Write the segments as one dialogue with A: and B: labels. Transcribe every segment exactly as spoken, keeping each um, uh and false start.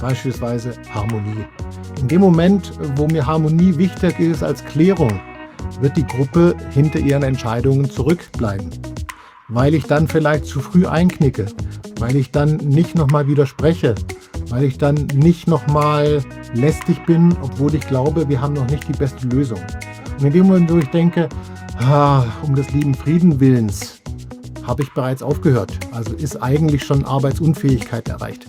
A: beispielsweise Harmonie. In dem Moment, wo mir Harmonie wichtiger ist als Klärung, wird die Gruppe hinter ihren Entscheidungen zurückbleiben. Weil ich dann vielleicht zu früh einknicke, weil ich dann nicht nochmal widerspreche, weil ich dann nicht nochmal lästig bin, obwohl ich glaube, wir haben noch nicht die beste Lösung. Und in dem Moment, wo ich denke, ah, um des lieben Frieden willens, habe ich bereits aufgehört. Also ist eigentlich schon Arbeitsunfähigkeit erreicht.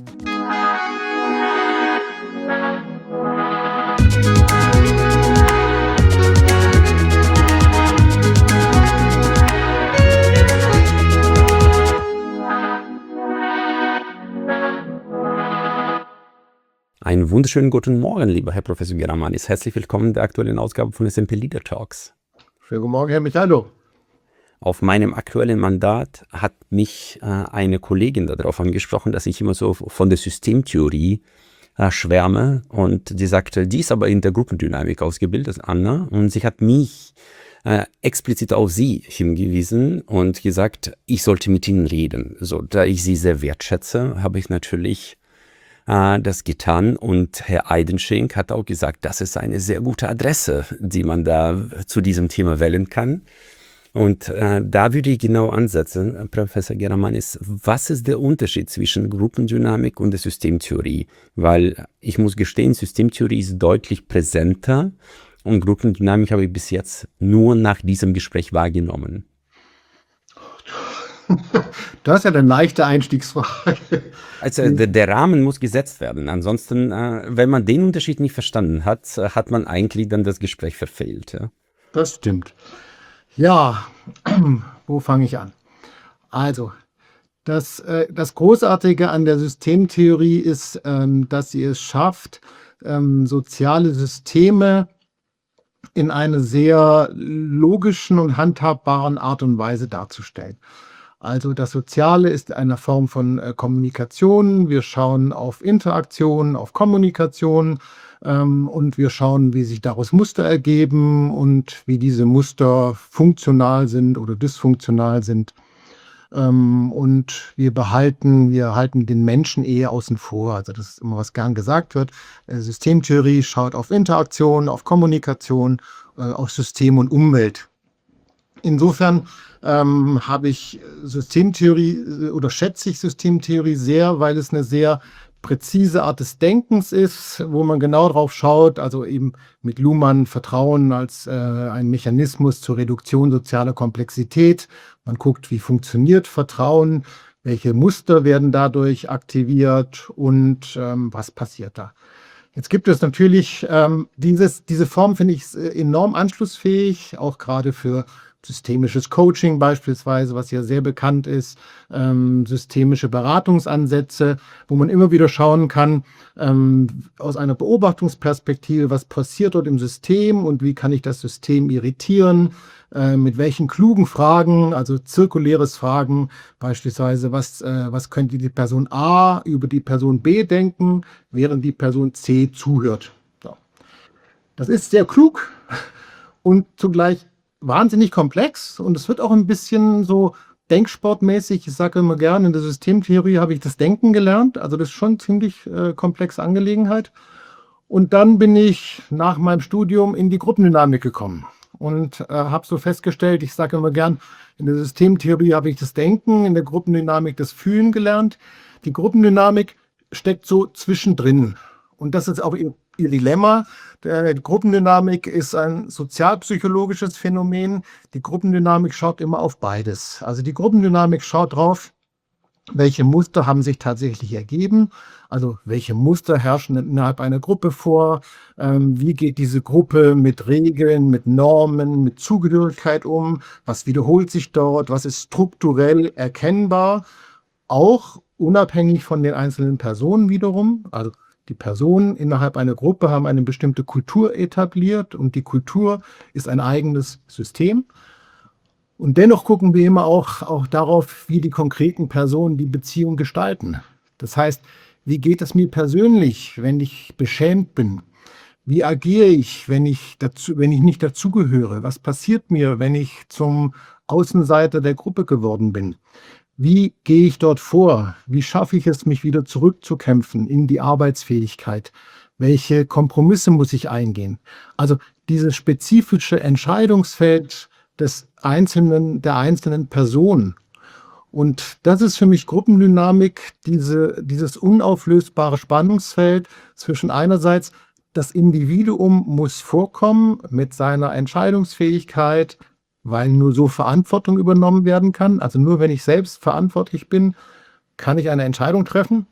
B: Einen wunderschönen guten Morgen, lieber Herr Professor Geramanis. Herzlich willkommen in der aktuellen Ausgabe von S and P Leader Talks.
A: Schönen guten Morgen, Herr Michaldo.
B: Auf meinem aktuellen Mandat hat mich äh, eine Kollegin darauf angesprochen, dass ich immer so von der Systemtheorie äh, schwärme. Und sie sagte, die ist aber in der Gruppendynamik ausgebildet, Anna. Und sie hat mich äh, explizit auf sie hingewiesen und gesagt, ich sollte mit ihnen reden. So, da ich sie sehr wertschätze, habe ich natürlich das getan, und Herr Eidenschink hat auch gesagt, das ist eine sehr gute Adresse, die man da zu diesem Thema wählen kann. Und äh, da würde ich genau ansetzen, Professor Geramanis, was ist der Unterschied zwischen Gruppendynamik und der Systemtheorie? Weil ich muss gestehen, Systemtheorie ist deutlich präsenter und Gruppendynamik habe ich bis jetzt nur nach diesem Gespräch wahrgenommen.
A: Das ist ja eine leichte Einstiegsfrage.
B: Also der, der Rahmen muss gesetzt werden. Ansonsten, äh, wenn man den Unterschied nicht verstanden hat, hat man eigentlich dann das Gespräch verfehlt. Ja?
A: Das stimmt. Ja, wo fange ich an? Also, das, äh, das Großartige an der Systemtheorie ist, ähm, dass sie es schafft, ähm, soziale Systeme in einer sehr logischen und handhabbaren Art und Weise darzustellen. Also das Soziale ist eine Form von äh, Kommunikation. Wir schauen auf Interaktion, auf Kommunikation ähm, und wir schauen, wie sich daraus Muster ergeben und wie diese Muster funktional sind oder dysfunktional sind. Ähm, und wir behalten, wir halten den Menschen eher außen vor. Also das ist immer, was gern gesagt wird. Äh, Systemtheorie schaut auf Interaktion, auf Kommunikation, äh, auf System und Umwelt. Insofern ähm, habe ich Systemtheorie oder schätze ich Systemtheorie sehr, weil es eine sehr präzise Art des Denkens ist, wo man genau drauf schaut, also eben mit Luhmann Vertrauen als äh, ein Mechanismus zur Reduktion sozialer Komplexität. Man guckt, wie funktioniert Vertrauen, welche Muster werden dadurch aktiviert und ähm, was passiert da. Jetzt gibt es natürlich, ähm, dieses, diese Form finde ich enorm anschlussfähig, auch gerade für systemisches Coaching beispielsweise, was ja sehr bekannt ist, ähm, systemische Beratungsansätze, wo man immer wieder schauen kann, ähm, aus einer Beobachtungsperspektive, was passiert dort im System und wie kann ich das System irritieren, äh, mit welchen klugen Fragen, also zirkuläres Fragen, beispielsweise, was, äh, was könnte die Person A über die Person B denken, während die Person C zuhört. So. Das ist sehr klug und zugleich wahnsinnig komplex, und es wird auch ein bisschen so denksportmäßig. Ich sage immer gerne, in der Systemtheorie habe ich das Denken gelernt. Also das ist schon ziemlich äh, komplexe Angelegenheit. Und dann bin ich nach meinem Studium in die Gruppendynamik gekommen und äh, habe so festgestellt, ich sage immer gern, in der Systemtheorie habe ich das Denken, in der Gruppendynamik das Fühlen gelernt. Die Gruppendynamik steckt so zwischendrin. Und das ist auch ihr, ihr Dilemma. Die Gruppendynamik ist ein sozialpsychologisches Phänomen. Die Gruppendynamik schaut immer auf beides. Also die Gruppendynamik schaut drauf, welche Muster haben sich tatsächlich ergeben. Also welche Muster herrschen innerhalb einer Gruppe vor. Ähm, wie geht diese Gruppe mit Regeln, mit Normen, mit Zugehörigkeit um? Was wiederholt sich dort? Was ist strukturell erkennbar? Auch unabhängig von den einzelnen Personen wiederum. Also die Personen innerhalb einer Gruppe haben eine bestimmte Kultur etabliert und die Kultur ist ein eigenes System. Und dennoch gucken wir immer auch, auch darauf, wie die konkreten Personen die Beziehung gestalten. Das heißt, wie geht es mir persönlich, wenn ich beschämt bin? Wie agiere ich, wenn ich, dazu, wenn ich nicht dazugehöre? Was passiert mir, wenn ich zum Außenseiter der Gruppe geworden bin? Wie gehe ich dort vor? Wie schaffe ich es, mich wieder zurückzukämpfen in die Arbeitsfähigkeit? Welche Kompromisse muss ich eingehen? Also dieses spezifische Entscheidungsfeld des einzelnen, der einzelnen Person. Und das ist für mich Gruppendynamik, diese, dieses unauflösbare Spannungsfeld zwischen einerseits das Individuum muss vorkommen mit seiner Entscheidungsfähigkeit, weil nur so Verantwortung übernommen werden kann. Also nur wenn ich selbst verantwortlich bin, kann ich eine Entscheidung treffen.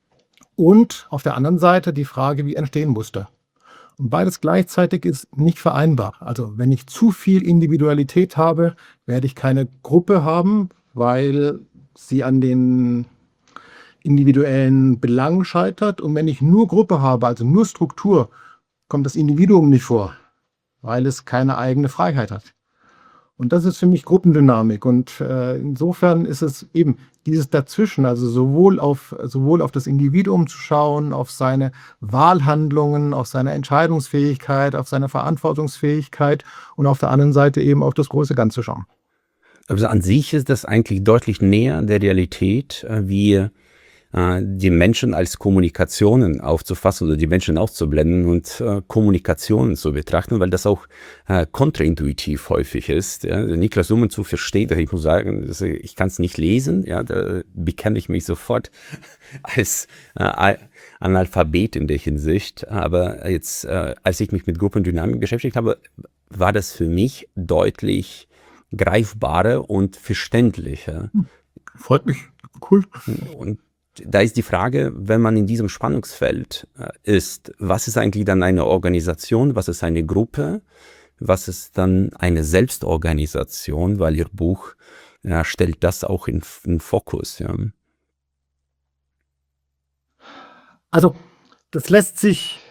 A: Und auf der anderen Seite die Frage, wie entstehen Muster. Und beides gleichzeitig ist nicht vereinbar. Also wenn ich zu viel Individualität habe, werde ich keine Gruppe haben, weil sie an den individuellen Belangen scheitert. Und wenn ich nur Gruppe habe, also nur Struktur, kommt das Individuum nicht vor, weil es keine eigene Freiheit hat. Und das ist für mich Gruppendynamik. Und äh, insofern ist es eben dieses Dazwischen, also sowohl auf, sowohl auf das Individuum zu schauen, auf seine Wahlhandlungen, auf seine Entscheidungsfähigkeit, auf seine Verantwortungsfähigkeit und auf der anderen Seite eben auf das große Ganze schauen.
B: Also an sich ist das eigentlich deutlich näher der Realität, äh, wie äh, die Menschen als Kommunikationen aufzufassen oder die Menschen auszublenden und äh, Kommunikationen zu betrachten, weil das auch äh, kontraintuitiv häufig ist. Ja. Niklas Luhmann zu versteht, ich muss sagen, das, ich kann es nicht lesen, ja, da bekenne ich mich sofort als äh, Analphabet in der Hinsicht, aber jetzt, äh, als ich mich mit Gruppendynamik beschäftigt habe, war das für mich deutlich greifbarer und verständlicher.
A: Freut mich, cool.
B: Und da ist die Frage, wenn man in diesem Spannungsfeld äh, ist, was ist eigentlich dann eine Organisation, was ist eine Gruppe, was ist dann eine Selbstorganisation, weil Ihr Buch ja, stellt das auch in, in Fokus. Ja.
A: Also das lässt sich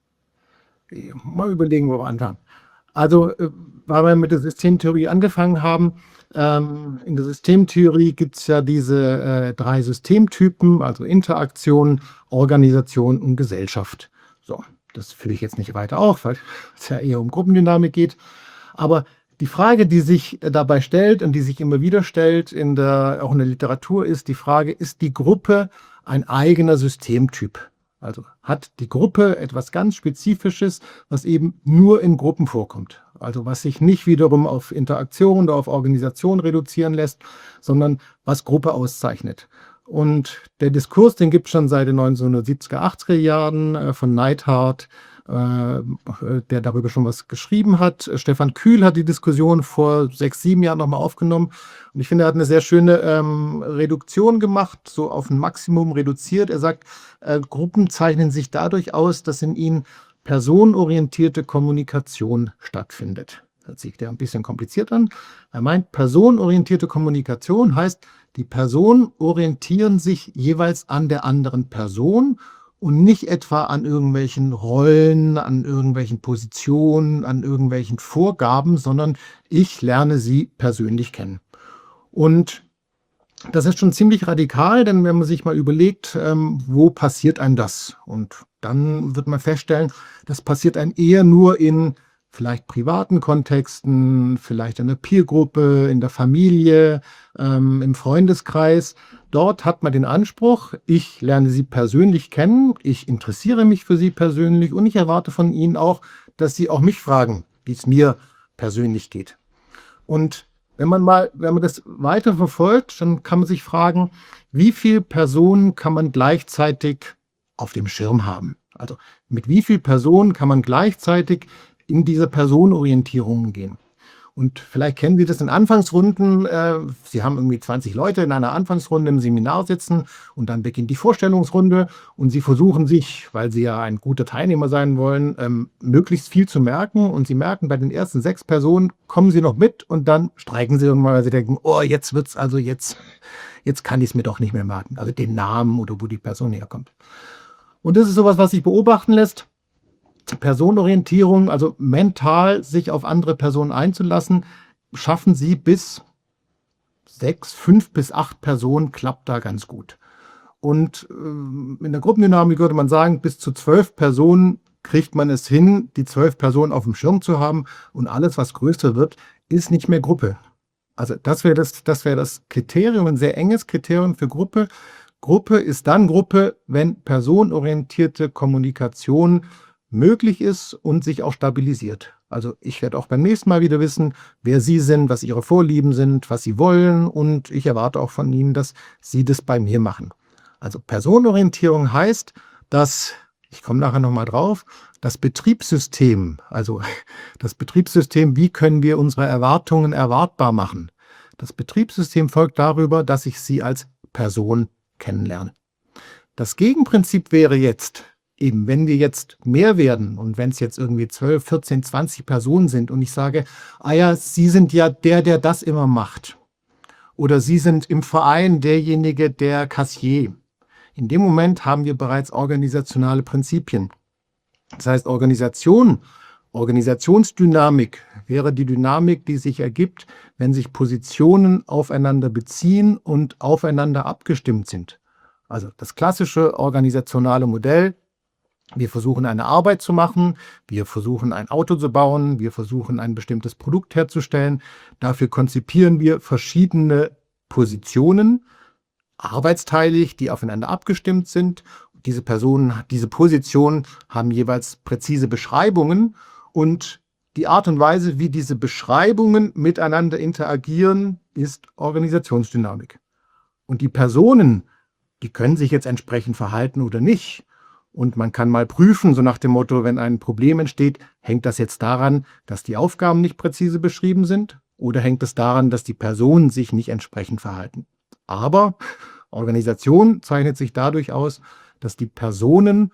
A: mal überlegen, wo wir anfangen. Also, äh, weil wir mit der Systemtheorie angefangen haben, ähm, in der Systemtheorie gibt es ja diese äh, drei Systemtypen, also Interaktion, Organisation und Gesellschaft. So, das führe ich jetzt nicht weiter auf, weil es ja eher um Gruppendynamik geht. Aber die Frage, die sich äh, dabei stellt und die sich immer wieder stellt, in der, auch in der Literatur, ist die Frage, ist die Gruppe ein eigener Systemtyp? Also hat die Gruppe etwas ganz Spezifisches, was eben nur in Gruppen vorkommt. Also was sich nicht wiederum auf Interaktion oder auf Organisation reduzieren lässt, sondern was Gruppe auszeichnet. Und der Diskurs, den gibt es schon seit den neunzehnhundertsiebziger, achtziger Jahren äh, von Neidhardt, äh, der darüber schon was geschrieben hat. Stefan Kühl hat die Diskussion vor sechs, sieben Jahren nochmal aufgenommen. Und ich finde, er hat eine sehr schöne ähm, Reduktion gemacht, so auf ein Maximum reduziert. Er sagt, äh, Gruppen zeichnen sich dadurch aus, dass in ihnen personenorientierte Kommunikation stattfindet. Das sieht ja ein bisschen kompliziert an. Er meint, personenorientierte Kommunikation heißt, die Personen orientieren sich jeweils an der anderen Person und nicht etwa an irgendwelchen Rollen, an irgendwelchen Positionen, an irgendwelchen Vorgaben, sondern ich lerne sie persönlich kennen. Und das ist schon ziemlich radikal, denn wenn man sich mal überlegt, ähm, wo passiert einem das? Und dann wird man feststellen, das passiert einem eher nur in vielleicht privaten Kontexten, vielleicht in der Peergruppe, in der Familie, ähm, im Freundeskreis. Dort hat man den Anspruch, ich lerne Sie persönlich kennen, ich interessiere mich für Sie persönlich und ich erwarte von Ihnen auch, dass Sie auch mich fragen, wie es mir persönlich geht. Und wenn man mal, wenn man das weiter verfolgt, dann kann man sich fragen, wie viele Personen kann man gleichzeitig auf dem Schirm haben? Also mit wie vielen Personen kann man gleichzeitig in diese Personenorientierung gehen? Und vielleicht kennen Sie das in Anfangsrunden. Äh, Sie haben irgendwie zwanzig Leute in einer Anfangsrunde im Seminar sitzen und dann beginnt die Vorstellungsrunde und Sie versuchen sich, weil Sie ja ein guter Teilnehmer sein wollen, ähm, möglichst viel zu merken. Und Sie merken, bei den ersten sechs Personen kommen Sie noch mit und dann streiken Sie irgendwann, weil Sie denken, oh, jetzt wird's also jetzt, jetzt kann ich es mir doch nicht mehr merken. Also den Namen oder wo die Person herkommt. Und das ist sowas, was sich beobachten lässt. Personenorientierung, also mental sich auf andere Personen einzulassen, schaffen Sie bis sechs, fünf bis acht Personen, klappt da ganz gut. Und äh, in der Gruppendynamik würde man sagen, bis zu zwölf Personen kriegt man es hin, die zwölf Personen auf dem Schirm zu haben und alles, was größer wird, ist nicht mehr Gruppe. Also das wäre das, das wäre das Kriterium, ein sehr enges Kriterium für Gruppe. Gruppe ist dann Gruppe, wenn personenorientierte Kommunikation möglich ist und sich auch stabilisiert. Also ich werde auch beim nächsten Mal wieder wissen, wer Sie sind, was Ihre Vorlieben sind, was Sie wollen, und ich erwarte auch von Ihnen, dass Sie das bei mir machen. Also Personenorientierung heißt, dass, ich komme nachher nochmal drauf, das Betriebssystem, also das Betriebssystem, wie können wir unsere Erwartungen erwartbar machen? Das Betriebssystem folgt darüber, dass ich Sie als Person kennenlerne. Das Gegenprinzip wäre jetzt, eben wenn wir jetzt mehr werden und wenn es jetzt irgendwie zwölf, vierzehn, zwanzig Personen sind und ich sage, ah ja, Sie sind ja der, der das immer macht. Oder Sie sind im Verein derjenige, der Kassier. In dem Moment haben wir bereits organisationale Prinzipien. Das heißt, Organisation, Organisationsdynamik wäre die Dynamik, die sich ergibt, wenn sich Positionen aufeinander beziehen und aufeinander abgestimmt sind. Also das klassische organisationale Modell: Wir versuchen eine Arbeit zu machen, wir versuchen ein Auto zu bauen, wir versuchen ein bestimmtes Produkt herzustellen. Dafür konzipieren wir verschiedene Positionen, arbeitsteilig, die aufeinander abgestimmt sind. Diese Personen, diese Positionen haben jeweils präzise Beschreibungen, und die Art und Weise, wie diese Beschreibungen miteinander interagieren, ist Organisationsdynamik. Und die Personen, die können sich jetzt entsprechend verhalten oder nicht. Und man kann mal prüfen, so nach dem Motto, wenn ein Problem entsteht, hängt das jetzt daran, dass die Aufgaben nicht präzise beschrieben sind, oder hängt es daran, dass die Personen sich nicht entsprechend verhalten? Aber Organisation zeichnet sich dadurch aus, dass die Personen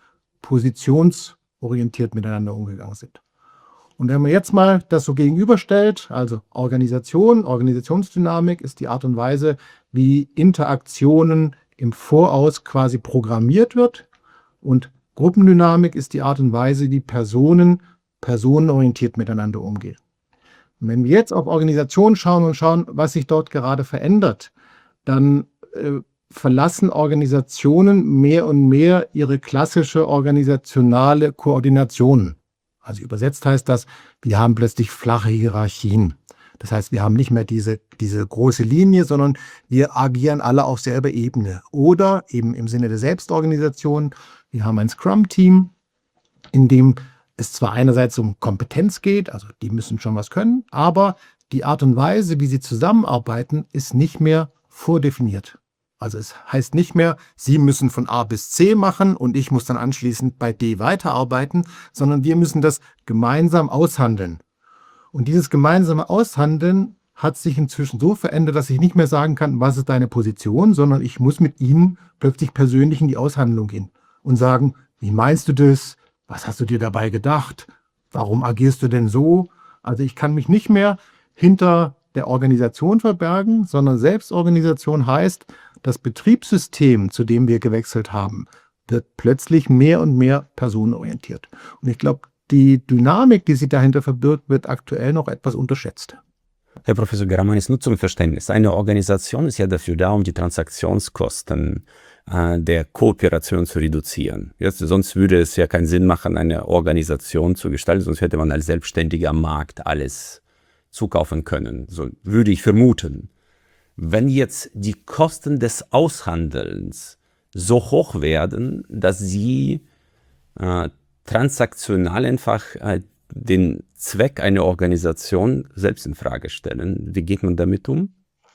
A: positionsorientiert miteinander umgegangen sind. Und wenn man jetzt mal das so gegenüberstellt, also Organisation, Organisationsdynamik ist die Art und Weise, wie Interaktionen im Voraus quasi programmiert wird, und Gruppendynamik ist die Art und Weise, wie Personen personenorientiert miteinander umgehen. Und wenn wir jetzt auf Organisation schauen und schauen, was sich dort gerade verändert, dann äh, verlassen Organisationen mehr und mehr ihre klassische organisationale Koordination. Also übersetzt heißt das, wir haben plötzlich flache Hierarchien. Das heißt, wir haben nicht mehr diese, diese große Linie, sondern wir agieren alle auf selber Ebene. Oder eben im Sinne der Selbstorganisation, wir haben ein Scrum-Team, in dem es zwar einerseits um Kompetenz geht, also die müssen schon was können, aber die Art und Weise, wie sie zusammenarbeiten, ist nicht mehr vordefiniert. Also es heißt nicht mehr, Sie müssen von A bis C machen und ich muss dann anschließend bei D weiterarbeiten, sondern wir müssen das gemeinsam aushandeln. Und dieses gemeinsame Aushandeln hat sich inzwischen so verändert, dass ich nicht mehr sagen kann, was ist deine Position, sondern ich muss mit Ihnen plötzlich persönlich in die Aushandlung gehen und sagen, wie meinst du das? Was hast du dir dabei gedacht? Warum agierst du denn so? Also ich kann mich nicht mehr hinter der Organisation verbergen, sondern Selbstorganisation heißt, das Betriebssystem, zu dem wir gewechselt haben, wird plötzlich mehr und mehr personenorientiert. Und ich glaube, die Dynamik, die sich dahinter verbirgt, wird aktuell noch etwas unterschätzt.
B: Herr Professor Geramanis, nur zum Verständnis. Eine Organisation ist ja dafür da, um die Transaktionskosten äh, der Kooperation zu reduzieren. Jetzt, sonst würde es ja keinen Sinn machen, eine Organisation zu gestalten, sonst hätte man als Selbstständiger am Markt alles zukaufen können. So würde ich vermuten. Wenn jetzt die Kosten des Aushandelns so hoch werden, dass sie äh, transaktional einfach äh, den Zweck einer Organisation selbst in Frage stellen, wie geht man damit um?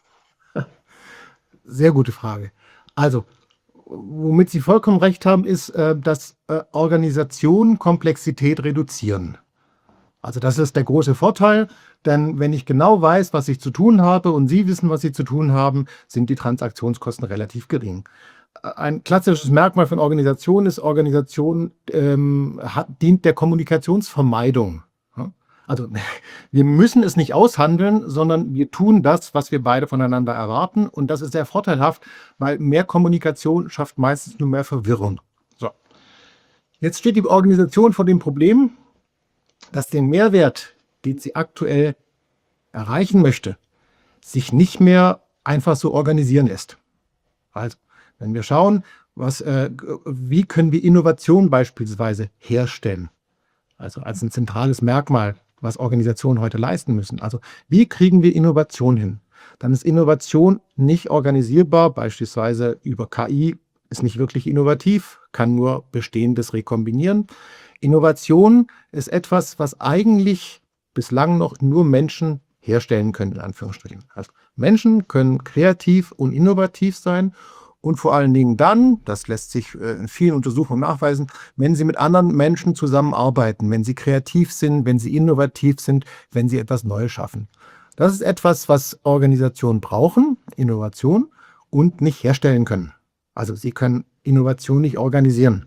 A: Sehr gute Frage. Also, womit Sie vollkommen recht haben, ist, äh, dass äh, Organisationen Komplexität reduzieren. Also das ist der große Vorteil, denn wenn ich genau weiß, was ich zu tun habe und Sie wissen, was Sie zu tun haben, sind die Transaktionskosten relativ gering. Ein klassisches Merkmal von Organisation ist, Organisation ähm, hat, dient der Kommunikationsvermeidung. Also wir müssen es nicht aushandeln, sondern wir tun das, was wir beide voneinander erwarten, und das ist sehr vorteilhaft, weil mehr Kommunikation schafft meistens nur mehr Verwirrung. So. Jetzt steht die Organisation vor dem Problem, dass den Mehrwert, den sie aktuell erreichen möchte, sich nicht mehr einfach so organisieren lässt. Also, wenn wir schauen, was, äh, wie können wir Innovation beispielsweise herstellen, also als ein zentrales Merkmal, was Organisationen heute leisten müssen. Also, wie kriegen wir Innovation hin? dann ist Innovation nicht organisierbar, beispielsweise über K I ist nicht wirklich innovativ, kann nur Bestehendes rekombinieren. Innovation ist etwas, was eigentlich bislang noch nur Menschen herstellen können, in Anführungsstrichen. Also Menschen können kreativ und innovativ sein und vor allen Dingen dann, das lässt sich in vielen Untersuchungen nachweisen, wenn sie mit anderen Menschen zusammenarbeiten, wenn sie kreativ sind, wenn sie innovativ sind, wenn sie etwas Neues schaffen. Das ist etwas, was Organisationen brauchen, Innovation, und nicht herstellen können. Also sie können Innovation nicht organisieren.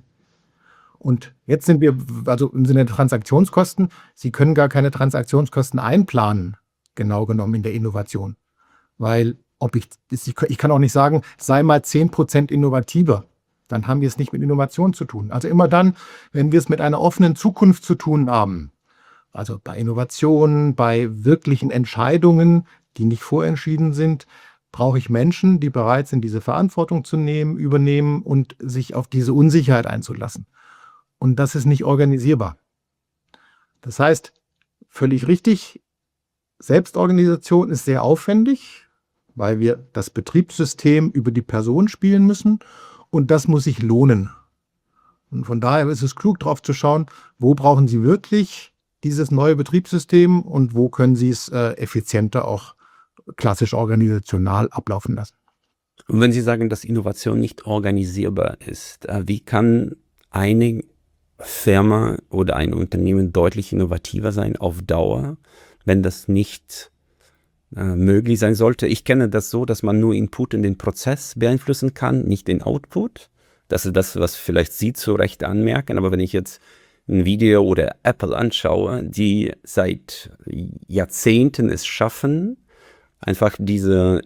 A: Und jetzt sind wir, also im Sinne der Transaktionskosten, Sie können gar keine Transaktionskosten einplanen, genau genommen in der Innovation. Weil ob ich, ich kann auch nicht sagen, sei mal zehn Prozent innovativer. Dann haben wir es nicht mit Innovation zu tun. Also immer dann, wenn wir es mit einer offenen Zukunft zu tun haben, also bei Innovationen, bei wirklichen Entscheidungen, die nicht vorentschieden sind, brauche ich Menschen, die bereit sind, diese Verantwortung zu nehmen, übernehmen und sich auf diese Unsicherheit einzulassen. Und das ist nicht organisierbar. Das heißt, völlig richtig, Selbstorganisation ist sehr aufwendig, weil wir das Betriebssystem über die Person spielen müssen und das muss sich lohnen. Und von daher ist es klug, darauf zu schauen, wo brauchen Sie wirklich dieses neue Betriebssystem und wo können Sie es äh, effizienter auch klassisch organisational ablaufen lassen.
B: Und wenn Sie sagen, dass Innovation nicht organisierbar ist, äh, wie kann eine Firma oder ein Unternehmen deutlich innovativer sein auf Dauer, wenn das nicht äh, möglich sein sollte? Ich kenne das so, dass man nur Input in den Prozess beeinflussen kann, nicht den Output. Das ist das, was vielleicht Sie zu Recht anmerken. Aber wenn ich jetzt ein Video oder Apple anschaue, die seit Jahrzehnten es schaffen, einfach diese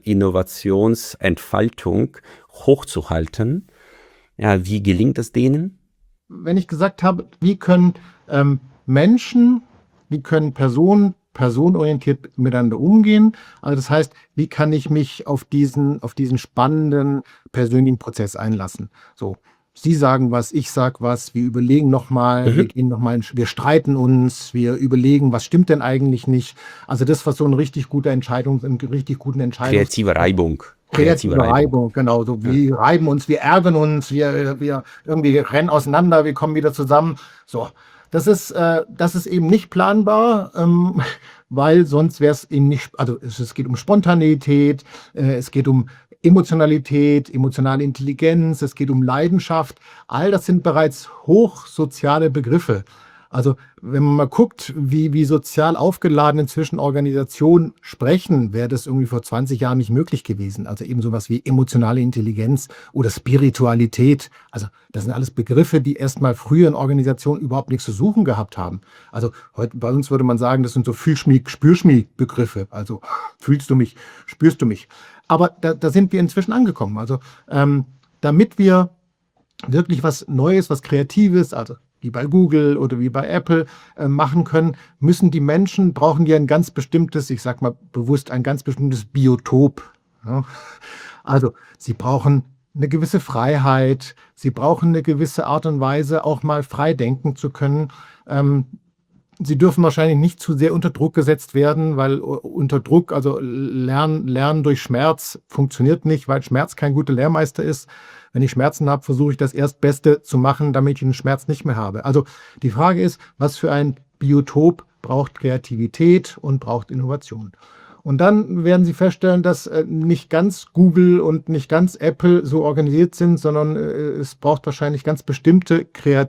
B: Innovationsentfaltung hochzuhalten, ja, wie gelingt es denen?
A: Wenn ich gesagt habe, wie können ähm, Menschen, wie können Personen personenorientiert miteinander umgehen, also das heißt, wie kann ich mich auf diesen, auf diesen spannenden persönlichen Prozess einlassen? So, Sie sagen was, ich sag was, wir überlegen nochmal,
B: Mhm.
A: wir gehen noch mal, wir streiten uns, wir überlegen, was stimmt denn eigentlich nicht? Also das, was so ein richtig guter Entscheidung, einen richtig guten Entscheidung.
B: Kreative Reibung.
A: Kreative Reibung, genau. So, wir reiben uns, wir ärgern uns, wir, wir irgendwie rennen auseinander, wir kommen wieder zusammen. So, das ist, äh, das ist eben nicht planbar, ähm, weil sonst wäre es eben nicht, also es, es geht um Spontaneität, äh, es geht um Emotionalität, emotionale Intelligenz, es geht um Leidenschaft. All das sind bereits hochsoziale Begriffe. Also wenn man mal guckt, wie, wie sozial aufgeladen inzwischen Organisationen sprechen, wäre das irgendwie vor zwanzig Jahren nicht möglich gewesen. Also eben sowas wie emotionale Intelligenz oder Spiritualität. Also das sind alles Begriffe, die erstmal früher in Organisationen überhaupt nichts zu suchen gehabt haben. Also heute bei uns würde man sagen, das sind so Fühlschmieg, Spürschmieg-Begriffe. Also fühlst du mich, spürst du mich. Aber da, da sind wir inzwischen angekommen. Also ähm, damit wir wirklich was Neues, was Kreatives, also wie bei Google oder wie bei Apple äh, machen können, müssen die Menschen, brauchen die ein ganz bestimmtes, ich sag mal bewusst, ein ganz bestimmtes Biotop. Ja? Also sie brauchen eine gewisse Freiheit, sie brauchen eine gewisse Art und Weise, auch mal frei denken zu können. Ähm, Sie dürfen wahrscheinlich nicht zu sehr unter Druck gesetzt werden, weil unter Druck, also Lernen, Lernen durch Schmerz funktioniert nicht, weil Schmerz kein guter Lehrmeister ist. Wenn ich Schmerzen habe, versuche ich das Erstbeste zu machen, damit ich den Schmerz nicht mehr habe. Also die Frage ist, was für ein Biotop braucht Kreativität und braucht Innovation? Und dann werden Sie feststellen, dass nicht ganz Google und nicht ganz Apple so organisiert sind, sondern es braucht wahrscheinlich ganz bestimmte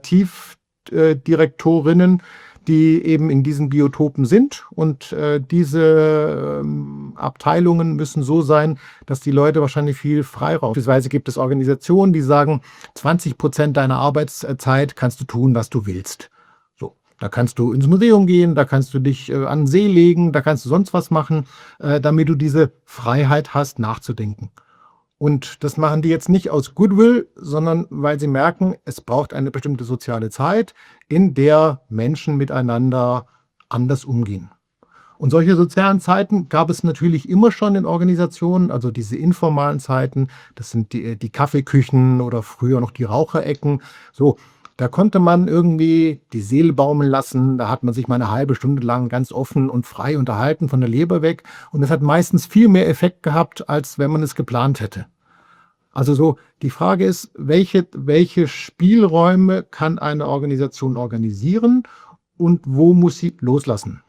A: Kreativdirektorinnen, die eben in diesen Biotopen sind. Und äh, diese ähm, Abteilungen müssen so sein, dass die Leute wahrscheinlich viel Freiraum. Beispielsweise gibt es Organisationen, die sagen, zwanzig Prozent deiner Arbeitszeit kannst du tun, was du willst. So, da kannst du ins Museum gehen, da kannst du dich äh, an den See legen, da kannst du sonst was machen, äh, damit du diese Freiheit hast, nachzudenken. Und das machen die jetzt nicht aus Goodwill, sondern weil sie merken, es braucht eine bestimmte soziale Zeit, in der Menschen miteinander anders umgehen. Und solche sozialen Zeiten gab es natürlich immer schon in Organisationen, also diese informalen Zeiten, das sind die, die Kaffeeküchen oder früher noch die Raucherecken. So, Da konnte man irgendwie die Seele baumeln lassen. Da hat man sich mal eine halbe Stunde lang ganz offen und frei unterhalten von der Leber weg. Und das hat meistens viel mehr Effekt gehabt, als wenn man es geplant hätte. Also so, die Frage ist, welche, welche Spielräume kann eine Organisation organisieren und wo muss sie loslassen?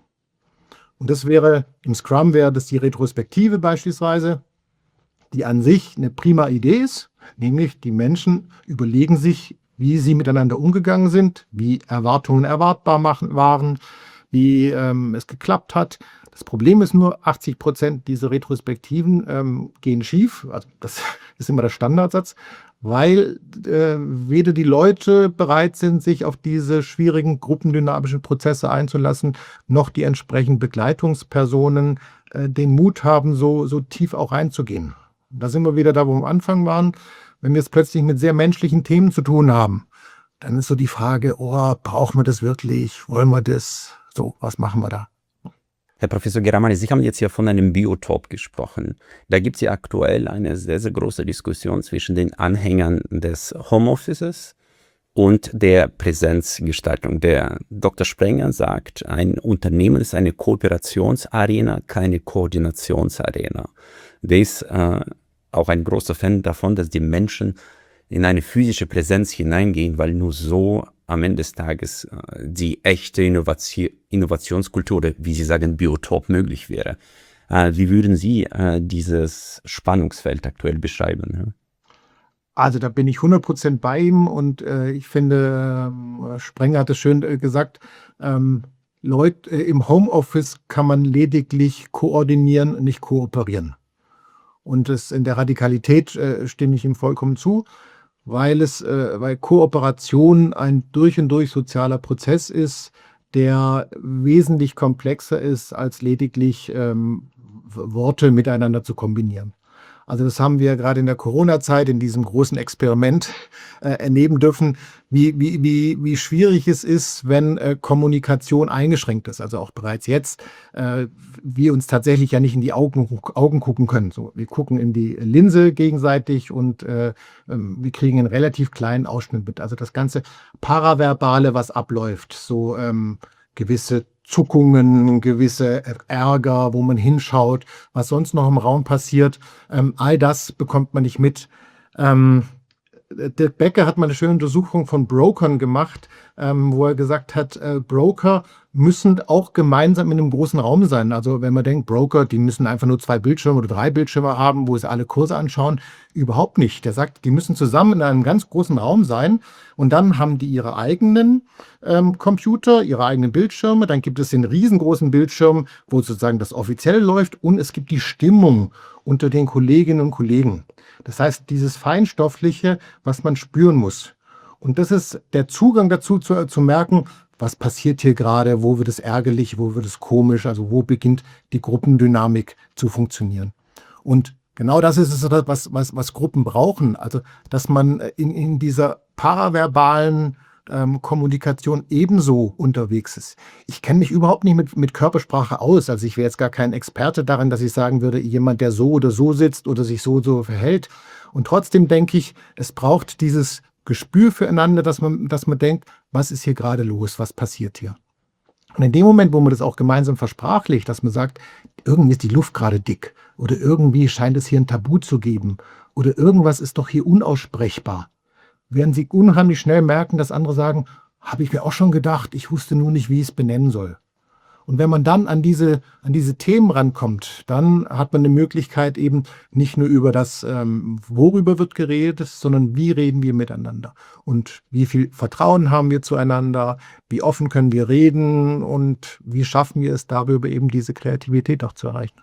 A: Und das wäre, im Scrum wäre das die Retrospektive beispielsweise, die an sich eine prima Idee ist, nämlich die Menschen überlegen sich, wie sie miteinander umgegangen sind, wie Erwartungen erwartbar machen, waren, wie ähm, es geklappt hat. Das Problem ist nur, achtzig Prozent dieser Retrospektiven ähm, gehen schief. Also das ist immer der Standardsatz, weil äh, weder die Leute bereit sind, sich auf diese schwierigen gruppendynamischen Prozesse einzulassen, noch die entsprechenden Begleitungspersonen äh, den Mut haben, so, so tief auch reinzugehen. Da sind wir wieder da, wo wir am Anfang waren. Wenn wir es plötzlich mit sehr menschlichen Themen zu tun haben, dann ist so die Frage, oh, brauchen wir das wirklich? Wollen wir das? So, was machen wir da?
B: Herr Professor Geramani, Sie haben jetzt ja von einem Biotop gesprochen. Da gibt es ja aktuell eine sehr, sehr große Diskussion zwischen den Anhängern des Homeoffices und der Präsenzgestaltung. Der Doktor Sprenger sagt, ein Unternehmen ist eine Kooperationsarena, keine Koordinationsarena. Der ist äh, auch ein großer Fan davon, dass die Menschen in eine physische Präsenz hineingehen, weil nur so am Ende des Tages äh, die echte Innovation, Innovationskultur oder wie Sie sagen, Biotop möglich wäre. Äh, wie würden Sie äh, dieses Spannungsfeld aktuell beschreiben? Ja?
A: Also da bin ich hundert Prozent bei ihm und äh, ich finde, äh, Sprenger hat es schön äh, gesagt, ähm, Leute, äh, im Homeoffice kann man lediglich koordinieren, nicht kooperieren. Und das in der Radikalität äh, stimme ich ihm vollkommen zu, weil es, äh, weil Kooperation ein durch und durch sozialer Prozess ist, der wesentlich komplexer ist, als lediglich ähm, Worte miteinander zu kombinieren. Also das haben wir gerade in der Corona-Zeit, in diesem großen Experiment äh, erleben dürfen, wie, wie, wie, wie schwierig es ist, wenn äh, Kommunikation eingeschränkt ist. Also auch bereits jetzt, äh, wir uns tatsächlich ja nicht in die Augen, Augen gucken können. So, wir gucken in die Linse gegenseitig und äh, wir kriegen einen relativ kleinen Ausschnitt mit. Also das ganze Paraverbale, was abläuft, so ähm, gewisse Zuckungen, gewisse Ärger, wo man hinschaut, was sonst noch im Raum passiert. Ähm, all das bekommt man nicht mit. Ähm, Dirk Becker hat mal eine schöne Untersuchung von Brokern gemacht, ähm, wo er gesagt hat, äh, Broker müssen auch gemeinsam in einem großen Raum sein. Also wenn man denkt, Broker, die müssen einfach nur zwei Bildschirme oder drei Bildschirme haben, wo sie alle Kurse anschauen. Überhaupt nicht. Der sagt, die müssen zusammen in einem ganz großen Raum sein und dann haben die ihre eigenen ähm, Computer, ihre eigenen Bildschirme. Dann gibt es den riesengroßen Bildschirm, wo sozusagen das offiziell läuft und es gibt die Stimmung unter den Kolleginnen und Kollegen. Das heißt, dieses Feinstoffliche, was man spüren muss. Und das ist der Zugang dazu, zu, zu merken, was passiert hier gerade, wo wird es ärgerlich, wo wird es komisch, also wo beginnt die Gruppendynamik zu funktionieren. Und genau das ist es, was, was, was Gruppen brauchen. Also, dass man in, in dieser paraverbalen ähm, Kommunikation ebenso unterwegs ist. Ich kenne mich überhaupt nicht mit, mit Körpersprache aus. Also ich wäre jetzt gar kein Experte darin, dass ich sagen würde, jemand, der so oder so sitzt oder sich so oder so verhält. Und trotzdem denke ich, es braucht dieses Gespür füreinander, dass man, dass man denkt, was ist hier gerade los, was passiert hier? Und in dem Moment, wo man das auch gemeinsam versprachlicht, dass man sagt, irgendwie ist die Luft gerade dick oder irgendwie scheint es hier ein Tabu zu geben oder irgendwas ist doch hier unaussprechbar, werden sie unheimlich schnell merken, dass andere sagen, habe ich mir auch schon gedacht, ich wusste nur nicht, wie ich es benennen soll. Und wenn man dann an diese, an diese Themen rankommt, dann hat man eine Möglichkeit eben nicht nur über das, ähm, worüber wird geredet, sondern wie reden wir miteinander und wie viel Vertrauen haben wir zueinander, wie offen können wir reden und wie schaffen wir es darüber eben diese Kreativität auch zu erreichen.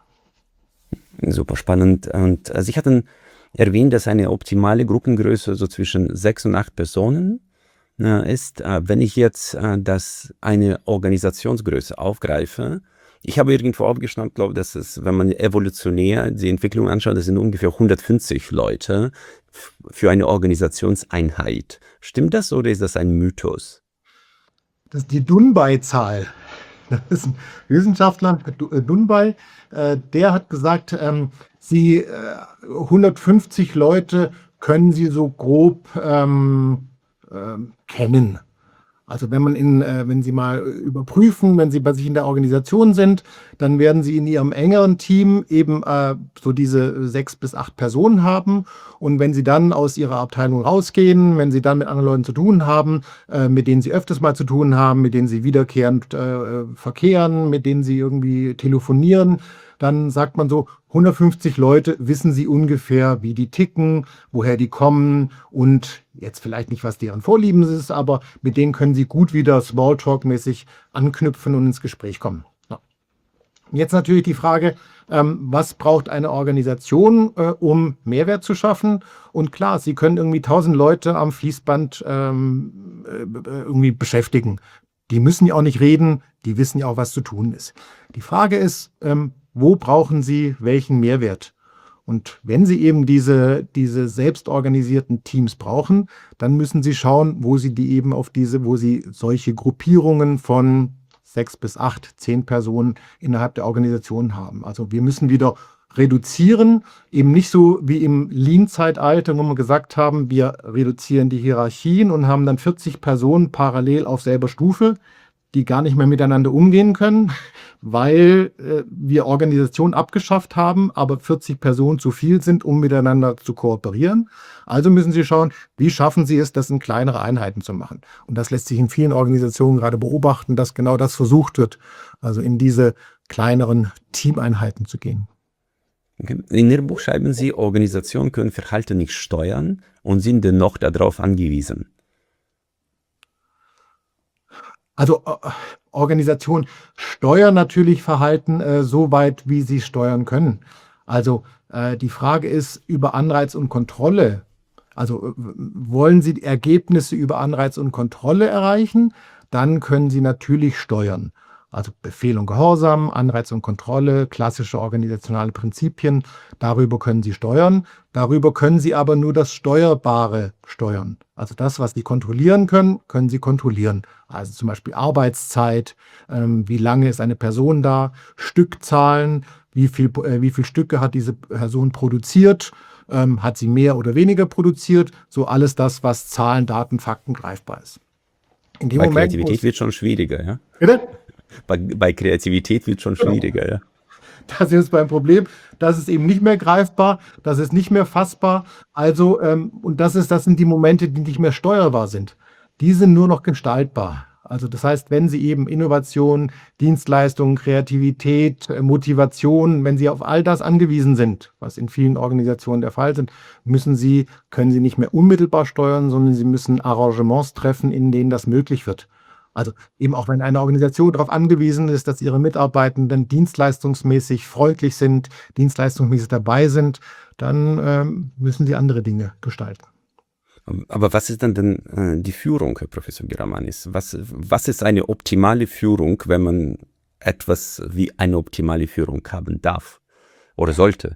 B: Super spannend. Und äh, Sie hatten erwähnt, dass eine optimale Gruppengröße so zwischen sechs und acht Personen äh, ist. Äh, wenn ich jetzt äh, das eine Organisationsgröße aufgreife, ich habe irgendwo aufgeschnappt, glaube, dass es, wenn man evolutionär die Entwicklung anschaut, das sind ungefähr hundertfünfzig Leute für eine Organisationseinheit. Stimmt das oder ist das ein Mythos?
A: Das ist die Dunbai-Zahl. Das ist ein Wissenschaftler, Dunbai, äh, der hat gesagt, ähm, sie äh, hundertfünfzig Leute können sie so grob ähm, ähm, kennen. Also wenn man in, äh, wenn Sie mal überprüfen, wenn Sie bei sich in der Organisation sind, dann werden Sie in Ihrem engeren Team eben äh, so diese sechs bis acht Personen haben. Und wenn Sie dann aus Ihrer Abteilung rausgehen, wenn Sie dann mit anderen Leuten zu tun haben, äh, mit denen Sie öfters mal zu tun haben, mit denen Sie wiederkehrend äh, verkehren, mit denen Sie irgendwie telefonieren, dann sagt man so, hundertfünfzig Leute wissen Sie ungefähr, wie die ticken, woher die kommen und jetzt vielleicht nicht, was deren Vorlieben ist, aber mit denen können Sie gut wieder Smalltalk-mäßig anknüpfen und ins Gespräch kommen. Ja. Jetzt natürlich die Frage, ähm, was braucht eine Organisation, äh, um Mehrwert zu schaffen? Und klar, Sie können irgendwie tausend Leute am Fließband ähm, äh, irgendwie beschäftigen. Die müssen ja auch nicht reden, die wissen ja auch, was zu tun ist. Die Frage ist, ähm, wo brauchen Sie welchen Mehrwert? Und wenn Sie eben diese, diese selbstorganisierten Teams brauchen, dann müssen Sie schauen, wo Sie die eben auf diese, wo Sie solche Gruppierungen von sechs bis acht, zehn Personen innerhalb der Organisation haben. Also wir müssen wieder reduzieren, eben nicht so wie im Lean-Zeitalter, wo wir gesagt haben, wir reduzieren die Hierarchien und haben dann vierzig Personen parallel auf selber Stufe, die gar nicht mehr miteinander umgehen können, weil äh, wir Organisationen abgeschafft haben, aber vierzig Personen zu viel sind, um miteinander zu kooperieren. Also müssen Sie schauen, wie schaffen Sie es, das in kleinere Einheiten zu machen. Und das lässt sich in vielen Organisationen gerade beobachten, dass genau das versucht wird, also in diese kleineren Teameinheiten zu gehen.
B: Okay. In Ihrem Buch schreiben Sie, Organisationen können Verhalten nicht steuern und sind dennoch darauf angewiesen.
A: Also äh, Organisationen steuern natürlich Verhalten äh, so weit, wie sie steuern können. Also äh, die Frage ist über Anreiz und Kontrolle. Also äh, wollen Sie die Ergebnisse über Anreiz und Kontrolle erreichen, dann können Sie natürlich steuern. Also Befehl und Gehorsam, Anreiz und Kontrolle, klassische organisationale Prinzipien, darüber können Sie steuern. Darüber können Sie aber nur das Steuerbare steuern. Also das, was Sie kontrollieren können, können Sie kontrollieren. Also zum Beispiel Arbeitszeit, ähm, wie lange ist eine Person da, Stückzahlen, wie viel, äh, wie viel Stücke hat diese Person produziert, ähm, hat sie mehr oder weniger produziert, so alles das, was Zahlen, Daten, Fakten greifbar ist. In dem
B: Bei
A: Moment,
B: Kreativität wird schon schwieriger, ja?
A: bitte?
B: Bei, bei Kreativität wird schon
A: Genau.
B: schwieriger, ja.
A: Das ist beim Problem, das ist eben nicht mehr greifbar, das ist nicht mehr fassbar. Also, ähm, und das ist, das sind die Momente, die nicht mehr steuerbar sind. Die sind nur noch gestaltbar. Also das heißt, wenn Sie eben Innovation, Dienstleistungen, Kreativität, äh, Motivation, wenn Sie auf all das angewiesen sind, was in vielen Organisationen der Fall sind, müssen Sie, können Sie nicht mehr unmittelbar steuern, sondern Sie müssen Arrangements treffen, in denen das möglich wird. Also eben auch wenn eine Organisation darauf angewiesen ist, dass ihre Mitarbeitenden dienstleistungsmäßig freundlich sind, dienstleistungsmäßig dabei sind, dann ähm, müssen sie andere Dinge gestalten.
B: Aber was ist dann denn äh, die Führung, Herr Professor Geramanis? Was, was ist eine optimale Führung, wenn man etwas wie eine optimale Führung haben darf oder sollte?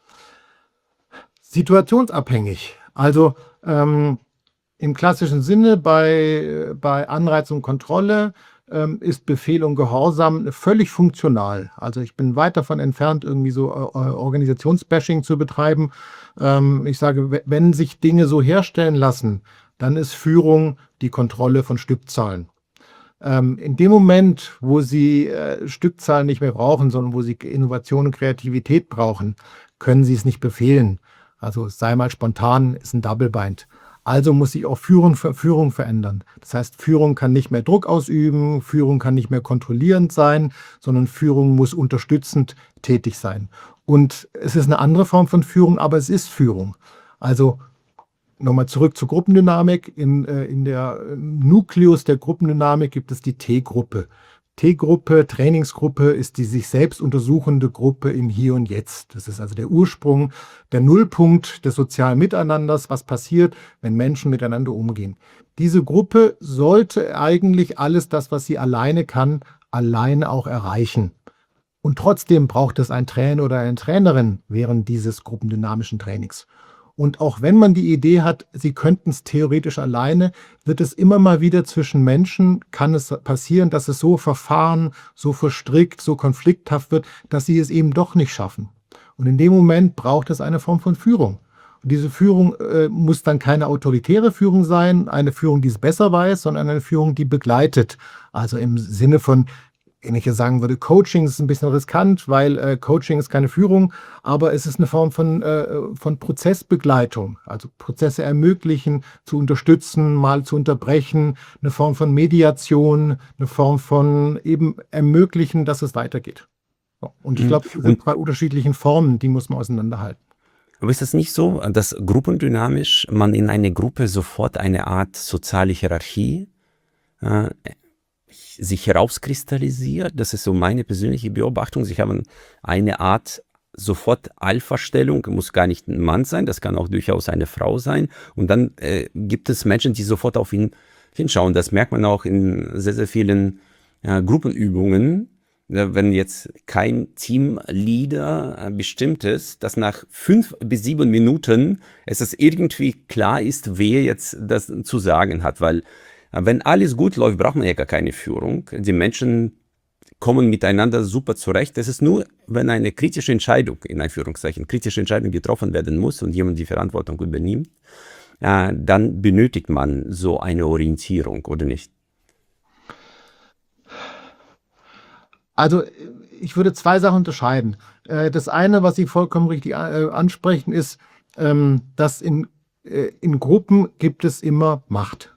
A: Situationsabhängig. Also ähm, im klassischen Sinne bei, bei Anreiz und Kontrolle ähm, ist Befehl und Gehorsam völlig funktional. Also ich bin weit davon entfernt, irgendwie so äh, Organisationsbashing zu betreiben. Ähm, ich sage, wenn sich Dinge so herstellen lassen, dann ist Führung die Kontrolle von Stückzahlen. Ähm, in dem Moment, wo Sie äh, Stückzahlen nicht mehr brauchen, sondern wo Sie Innovation und Kreativität brauchen, können Sie es nicht befehlen. Also sei mal spontan, ist ein Double Bind. Also muss sich auch Führung, Führung verändern. Das heißt, Führung kann nicht mehr Druck ausüben, Führung kann nicht mehr kontrollierend sein, sondern Führung muss unterstützend tätig sein. Und es ist eine andere Form von Führung, aber es ist Führung. Also nochmal zurück zur Gruppendynamik. In, äh, in der Nukleus der Gruppendynamik gibt es die T-Gruppe. T-Gruppe, Trainingsgruppe ist die sich selbst untersuchende Gruppe im Hier und Jetzt. Das ist also der Ursprung, der Nullpunkt des sozialen Miteinanders, was passiert, wenn Menschen miteinander umgehen. Diese Gruppe sollte eigentlich alles das, was sie alleine kann, alleine auch erreichen. Und trotzdem braucht es einen Trainer oder eine Trainerin während dieses gruppendynamischen Trainings. Und auch wenn man die Idee hat, sie könnten es theoretisch alleine, wird es immer mal wieder zwischen Menschen, kann es passieren, dass es so verfahren, so verstrickt, so konflikthaft wird, dass sie es eben doch nicht schaffen. Und in dem Moment braucht es eine Form von Führung. Und diese Führung äh, muss dann keine autoritäre Führung sein, eine Führung, die es besser weiß, sondern eine Führung, die begleitet. Also im Sinne von, wenn ich jetzt sagen würde, Coaching ist ein bisschen riskant, weil äh, Coaching ist keine Führung, aber es ist eine Form von, äh, von Prozessbegleitung, also Prozesse ermöglichen, zu unterstützen, mal zu unterbrechen, eine Form von Mediation, eine Form von eben ermöglichen, dass es weitergeht. So. Und ich
B: Mhm.
A: glaube, diese
B: Und
A: zwei unterschiedlichen Formen, die muss man auseinanderhalten.
B: aber ist es nicht so, dass gruppendynamisch man in eine Gruppe sofort eine Art soziale Hierarchie äh, sich herauskristallisiert? Das ist so meine persönliche Beobachtung. Sie haben eine Art sofort Alpha-Stellung, muss gar nicht ein Mann sein, das kann auch durchaus eine Frau sein. Und dann äh, gibt es Menschen, die sofort auf ihn hinschauen. Das merkt man auch in sehr, sehr vielen äh, Gruppenübungen. Ja, wenn jetzt kein Teamleader äh, bestimmt ist, dass nach fünf bis sieben Minuten es ist irgendwie klar ist, wer jetzt das zu sagen hat, weil äh, wenn alles gut läuft, braucht man ja gar keine Führung. Die Menschen kommen miteinander super zurecht. Es ist nur, wenn eine kritische Entscheidung, in Anführungszeichen, kritische Entscheidung getroffen werden muss und jemand die Verantwortung übernimmt, äh, dann benötigt man so eine Orientierung, oder nicht?
A: Also ich würde zwei Sachen unterscheiden. Äh, Das eine, was Sie vollkommen richtig äh, ansprechen, ist, ähm, dass in, äh, in Gruppen gibt es immer Macht.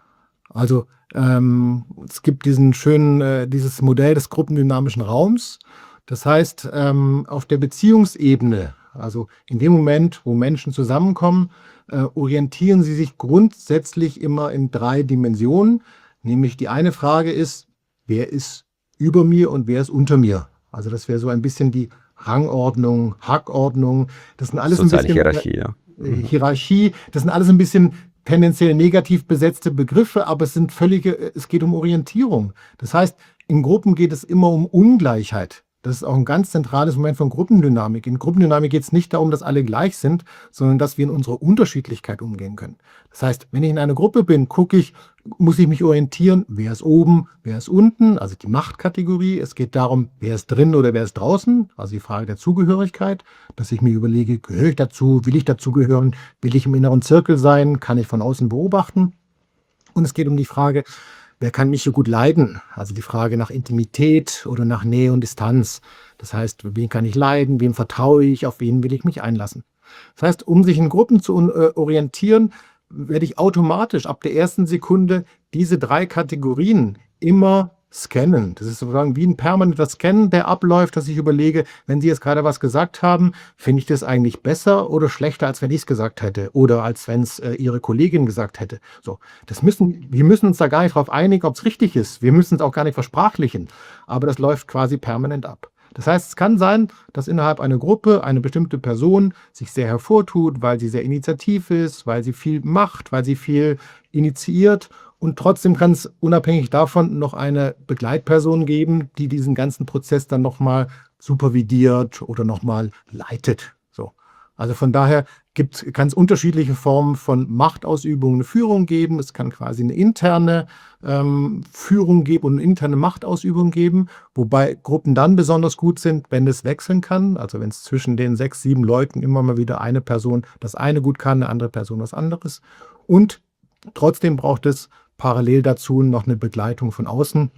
A: Also ähm, es gibt diesen schönen, äh, dieses Modell des gruppendynamischen Raums. Das heißt, ähm, auf der Beziehungsebene, also in dem Moment, wo Menschen zusammenkommen, äh, orientieren sie sich grundsätzlich immer in drei Dimensionen. Nämlich die eine Frage ist, wer ist über mir und wer ist unter mir? Also das wäre so ein bisschen die Rangordnung, Hackordnung. Das sind alles ein
B: Soziale
A: bisschen
B: Hierarchie, ja.
A: äh, Hierarchie. Das sind alles ein bisschen tendenziell negativ besetzte Begriffe, aber es sind völlige, es geht um Orientierung. Das heißt, in Gruppen geht es immer um Ungleichheit. Das ist auch ein ganz zentrales Moment von Gruppendynamik. In Gruppendynamik geht es nicht darum, dass alle gleich sind, sondern dass wir in unserer Unterschiedlichkeit umgehen können. Das heißt, wenn ich in einer Gruppe bin, gucke ich, muss ich mich orientieren, wer ist oben, wer ist unten, also die Machtkategorie. Es geht darum, wer ist drin oder wer ist draußen, also die Frage der Zugehörigkeit, dass ich mir überlege, gehöre ich dazu, will ich dazugehören, will ich im inneren Zirkel sein, kann ich von außen beobachten. Und es geht um die Frage, wer kann mich so gut leiden? Also die Frage nach Intimität oder nach Nähe und Distanz. Das heißt, wen kann ich leiden, wem vertraue ich, auf wen will ich mich einlassen? Das heißt, um sich in Gruppen zu äh, orientieren, werde ich automatisch ab der ersten Sekunde diese drei Kategorien immer scannen. Das ist sozusagen wie ein permanenter Scan, der abläuft, dass ich überlege, wenn Sie jetzt gerade was gesagt haben, finde ich das eigentlich besser oder schlechter, als wenn ich es gesagt hätte oder als wenn es äh, Ihre Kollegin gesagt hätte. So, das müssen, wir müssen uns da gar nicht darauf einigen, ob es richtig ist. Wir müssen es auch gar nicht versprachlichen, aber das läuft quasi permanent ab. Das heißt, es kann sein, dass innerhalb einer Gruppe eine bestimmte Person sich sehr hervortut, weil sie sehr initiativ ist, weil sie viel macht, weil sie viel initiiert. Und trotzdem kann es unabhängig davon noch eine Begleitperson geben, die diesen ganzen Prozess dann nochmal supervidiert oder nochmal leitet. So. Also von daher kann es unterschiedliche Formen von Machtausübung, eine Führung geben. Es kann quasi eine interne ähm, Führung geben und eine interne Machtausübung geben, wobei Gruppen dann besonders gut sind, wenn es wechseln kann. Also wenn es zwischen den sechs, sieben Leuten immer mal wieder eine Person das eine gut kann, eine andere Person was anderes. Und trotzdem braucht es parallel dazu noch eine Begleitung von außen.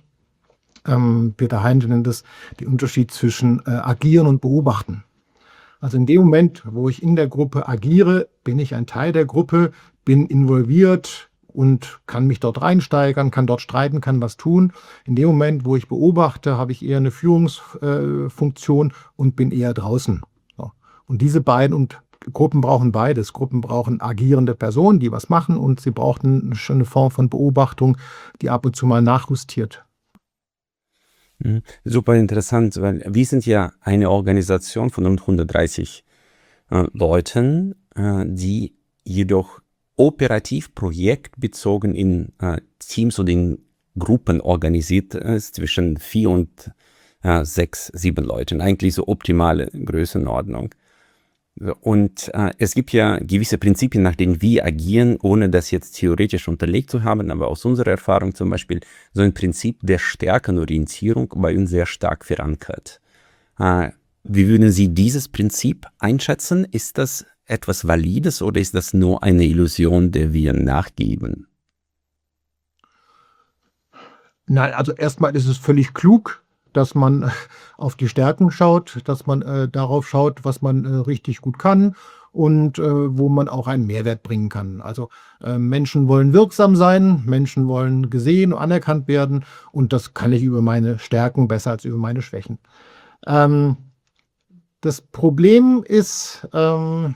A: Ähm, Peter Heinrich nennt das den Unterschied zwischen äh, agieren und beobachten. Also in dem Moment, wo ich in der Gruppe agiere, bin ich ein Teil der Gruppe, bin involviert und kann mich dort reinsteigern, kann dort streiten, kann was tun. In dem Moment, wo ich beobachte, habe ich eher eine Führungsfunktion und bin eher draußen. So. Und diese beiden und Gruppen brauchen beides. Gruppen brauchen agierende Personen, die was machen, und sie brauchen schon eine Form von Beobachtung, die ab und zu mal nachjustiert.
B: Mhm. Super interessant, weil wir sind ja eine Organisation von rund hundertdreißig äh, Leuten, äh, die jedoch operativ projektbezogen in äh, Teams oder in Gruppen organisiert ist, zwischen vier und äh, sechs, sieben Leuten. Eigentlich so optimale Größenordnung. Und äh, es gibt ja gewisse Prinzipien, nach denen wir agieren, ohne das jetzt theoretisch unterlegt zu haben, aber aus unserer Erfahrung zum Beispiel so ein Prinzip der Stärkenorientierung bei uns sehr stark verankert. Äh, wie würden Sie dieses Prinzip einschätzen? Ist das etwas Valides oder ist das nur eine Illusion, der wir nachgeben?
A: Nein, also erstmal ist es völlig klug, dass man auf die Stärken schaut, dass man äh, darauf schaut, was man äh, richtig gut kann und äh, wo man auch einen Mehrwert bringen kann. Also äh, Menschen wollen wirksam sein, Menschen wollen gesehen und anerkannt werden und das kann ich über meine Stärken besser als über meine Schwächen. Ähm, das Problem ist, ähm,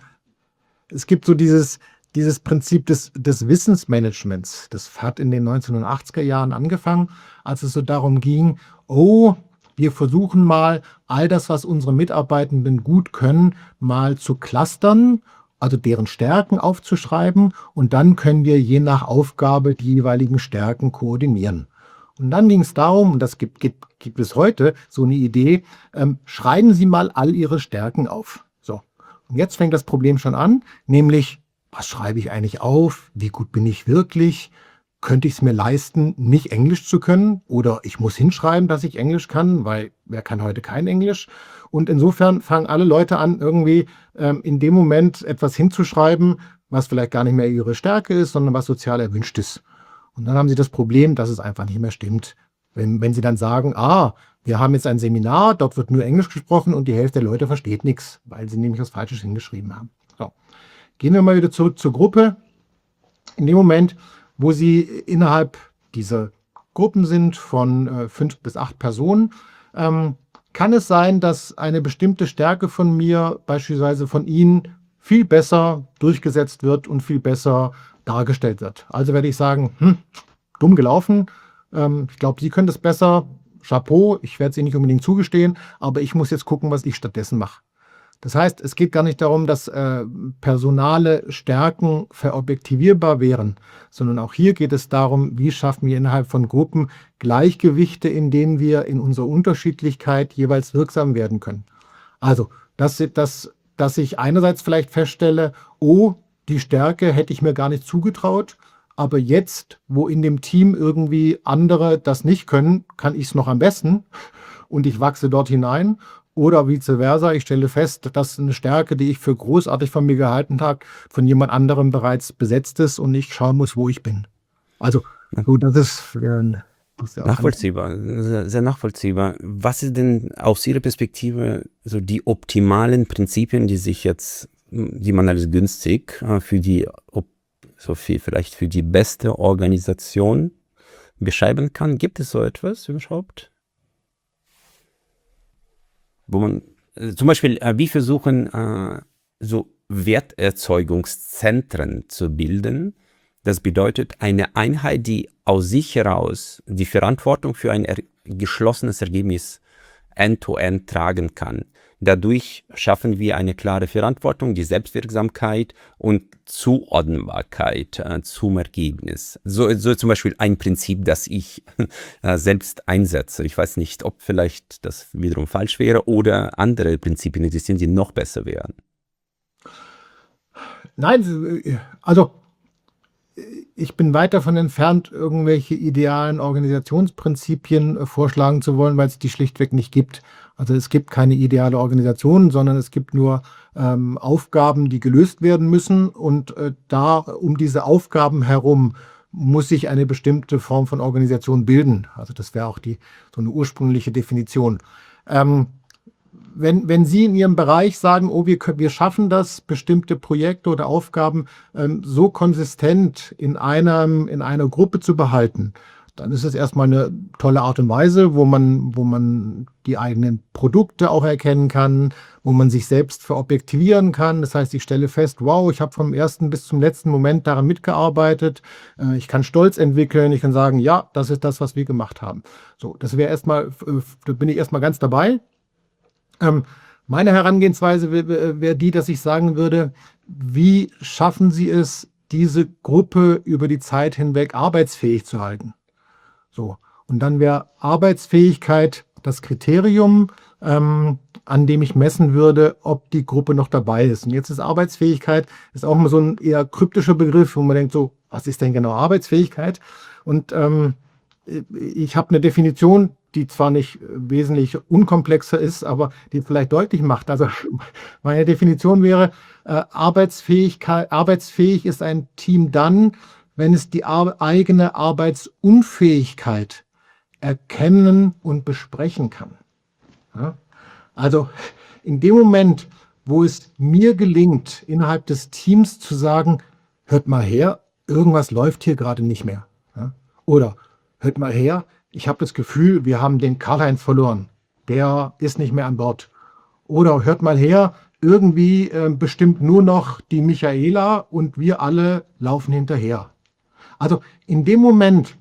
A: es gibt so dieses, dieses Prinzip des, des Wissensmanagements. Das hat in den neunzehnhundertachtziger Jahren angefangen, als es so darum ging, oh, wir versuchen mal, all das, was unsere Mitarbeitenden gut können, mal zu clustern, also deren Stärken aufzuschreiben und dann können wir je nach Aufgabe die jeweiligen Stärken koordinieren. Und dann ging es darum, und das gibt, gibt, gibt es heute, so eine Idee, ähm, schreiben Sie mal all Ihre Stärken auf. So. Und jetzt fängt das Problem schon an, nämlich, was schreibe ich eigentlich auf? Wie gut bin ich wirklich? Könnte ich es mir leisten, nicht Englisch zu können? Oder ich muss hinschreiben, dass ich Englisch kann, weil wer kann heute kein Englisch? Und insofern fangen alle Leute an, irgendwie ähm, in dem Moment etwas hinzuschreiben, was vielleicht gar nicht mehr ihre Stärke ist, sondern was sozial erwünscht ist. Und dann haben sie das Problem, dass es einfach nicht mehr stimmt. Wenn, wenn sie dann sagen, ah, wir haben jetzt ein Seminar, dort wird nur Englisch gesprochen und die Hälfte der Leute versteht nichts, weil sie nämlich was Falsches hingeschrieben haben. So. Gehen wir mal wieder zurück zur Gruppe. In dem Moment, wo Sie innerhalb dieser Gruppen sind von äh, fünf bis acht Personen, ähm, kann es sein, dass eine bestimmte Stärke von mir, beispielsweise von Ihnen, viel besser durchgesetzt wird und viel besser dargestellt wird. Also werde ich sagen, hm, dumm gelaufen, ähm, ich glaube, Sie können das besser, Chapeau, ich werde es Ihnen nicht unbedingt zugestehen, aber ich muss jetzt gucken, was ich stattdessen mache. Das heißt, es geht gar nicht darum, dass äh, personale Stärken verobjektivierbar wären, sondern auch hier geht es darum, wie schaffen wir innerhalb von Gruppen Gleichgewichte, in denen wir in unserer Unterschiedlichkeit jeweils wirksam werden können. Also, dass, dass, dass ich einerseits vielleicht feststelle, oh, die Stärke hätte ich mir gar nicht zugetraut, aber jetzt, wo in dem Team irgendwie andere das nicht können, kann ich es noch am besten und ich wachse dort hinein. Oder vice versa, ich stelle fest, dass eine Stärke, die ich für großartig von mir gehalten habe, von jemand anderem bereits besetzt ist und ich schauen muss, wo ich bin. Also, gut, das ist, äh, das ist ja
B: nachvollziehbar, sehr, sehr nachvollziehbar. Was ist denn aus Ihrer Perspektive so die optimalen Prinzipien, die sich jetzt, die man als günstig für die, so viel vielleicht für die beste Organisation beschreiben kann? Gibt es so etwas überhaupt? Wo man äh, zum Beispiel, äh, wir versuchen, äh, so Werterzeugungszentren zu bilden. Das bedeutet eine Einheit, die aus sich heraus die Verantwortung für ein er geschlossenes Ergebnis end-to-end tragen kann. Dadurch schaffen wir eine klare Verantwortung, die Selbstwirksamkeit und Zuordnbarkeit äh, zum Ergebnis. So, so zum Beispiel ein Prinzip, das ich äh, selbst einsetze. Ich weiß nicht, ob vielleicht das wiederum falsch wäre oder andere Prinzipien existieren, die noch besser wären.
A: Nein, also ich bin weit davon entfernt, irgendwelche idealen Organisationsprinzipien äh, vorschlagen zu wollen, weil es die schlichtweg nicht gibt. Also es gibt keine ideale Organisation, sondern es gibt nur ähm, Aufgaben, die gelöst werden müssen. Und äh, da um diese Aufgaben herum muss sich eine bestimmte Form von Organisation bilden. Also das wäre auch die so eine ursprüngliche Definition. Ähm, Wenn, wenn Sie in Ihrem Bereich sagen, oh, wir, wir schaffen das, bestimmte Projekte oder Aufgaben ähm, so konsistent in, einem, in einer Gruppe zu behalten, dann ist es erstmal eine tolle Art und Weise, wo man, wo man die eigenen Produkte auch erkennen kann, wo man sich selbst verobjektivieren kann. Das heißt, ich stelle fest, wow, ich habe vom ersten bis zum letzten Moment daran mitgearbeitet. Äh, ich kann Stolz entwickeln, ich kann sagen, ja, das ist das, was wir gemacht haben. So, das wäre erstmal, da bin ich erstmal ganz dabei. Ähm, meine Herangehensweise wäre wär die, dass ich sagen würde, wie schaffen Sie es, diese Gruppe über die Zeit hinweg arbeitsfähig zu halten? So, und dann wäre Arbeitsfähigkeit das Kriterium, ähm, an dem ich messen würde, ob die Gruppe noch dabei ist. Und jetzt ist Arbeitsfähigkeit ist auch mal so ein eher kryptischer Begriff, wo man denkt so, was ist denn genau Arbeitsfähigkeit? Und ähm, ich habe eine Definition, die zwar nicht wesentlich unkomplexer ist, aber die vielleicht deutlich macht. Also meine Definition wäre, äh, Arbeitsfähigkeit, arbeitsfähig ist ein Team dann, wenn es die ar eigene Arbeitsunfähigkeit erkennen und besprechen kann. Ja? Also in dem Moment, wo es mir gelingt, innerhalb des Teams zu sagen, hört mal her, irgendwas läuft hier gerade nicht mehr. Ja? Oder hört mal her, ich habe das Gefühl, wir haben den Karl-Heinz verloren. Der ist nicht mehr an Bord. Oder hört mal her, irgendwie äh, bestimmt nur noch die Michaela und wir alle laufen hinterher. Also in dem Moment,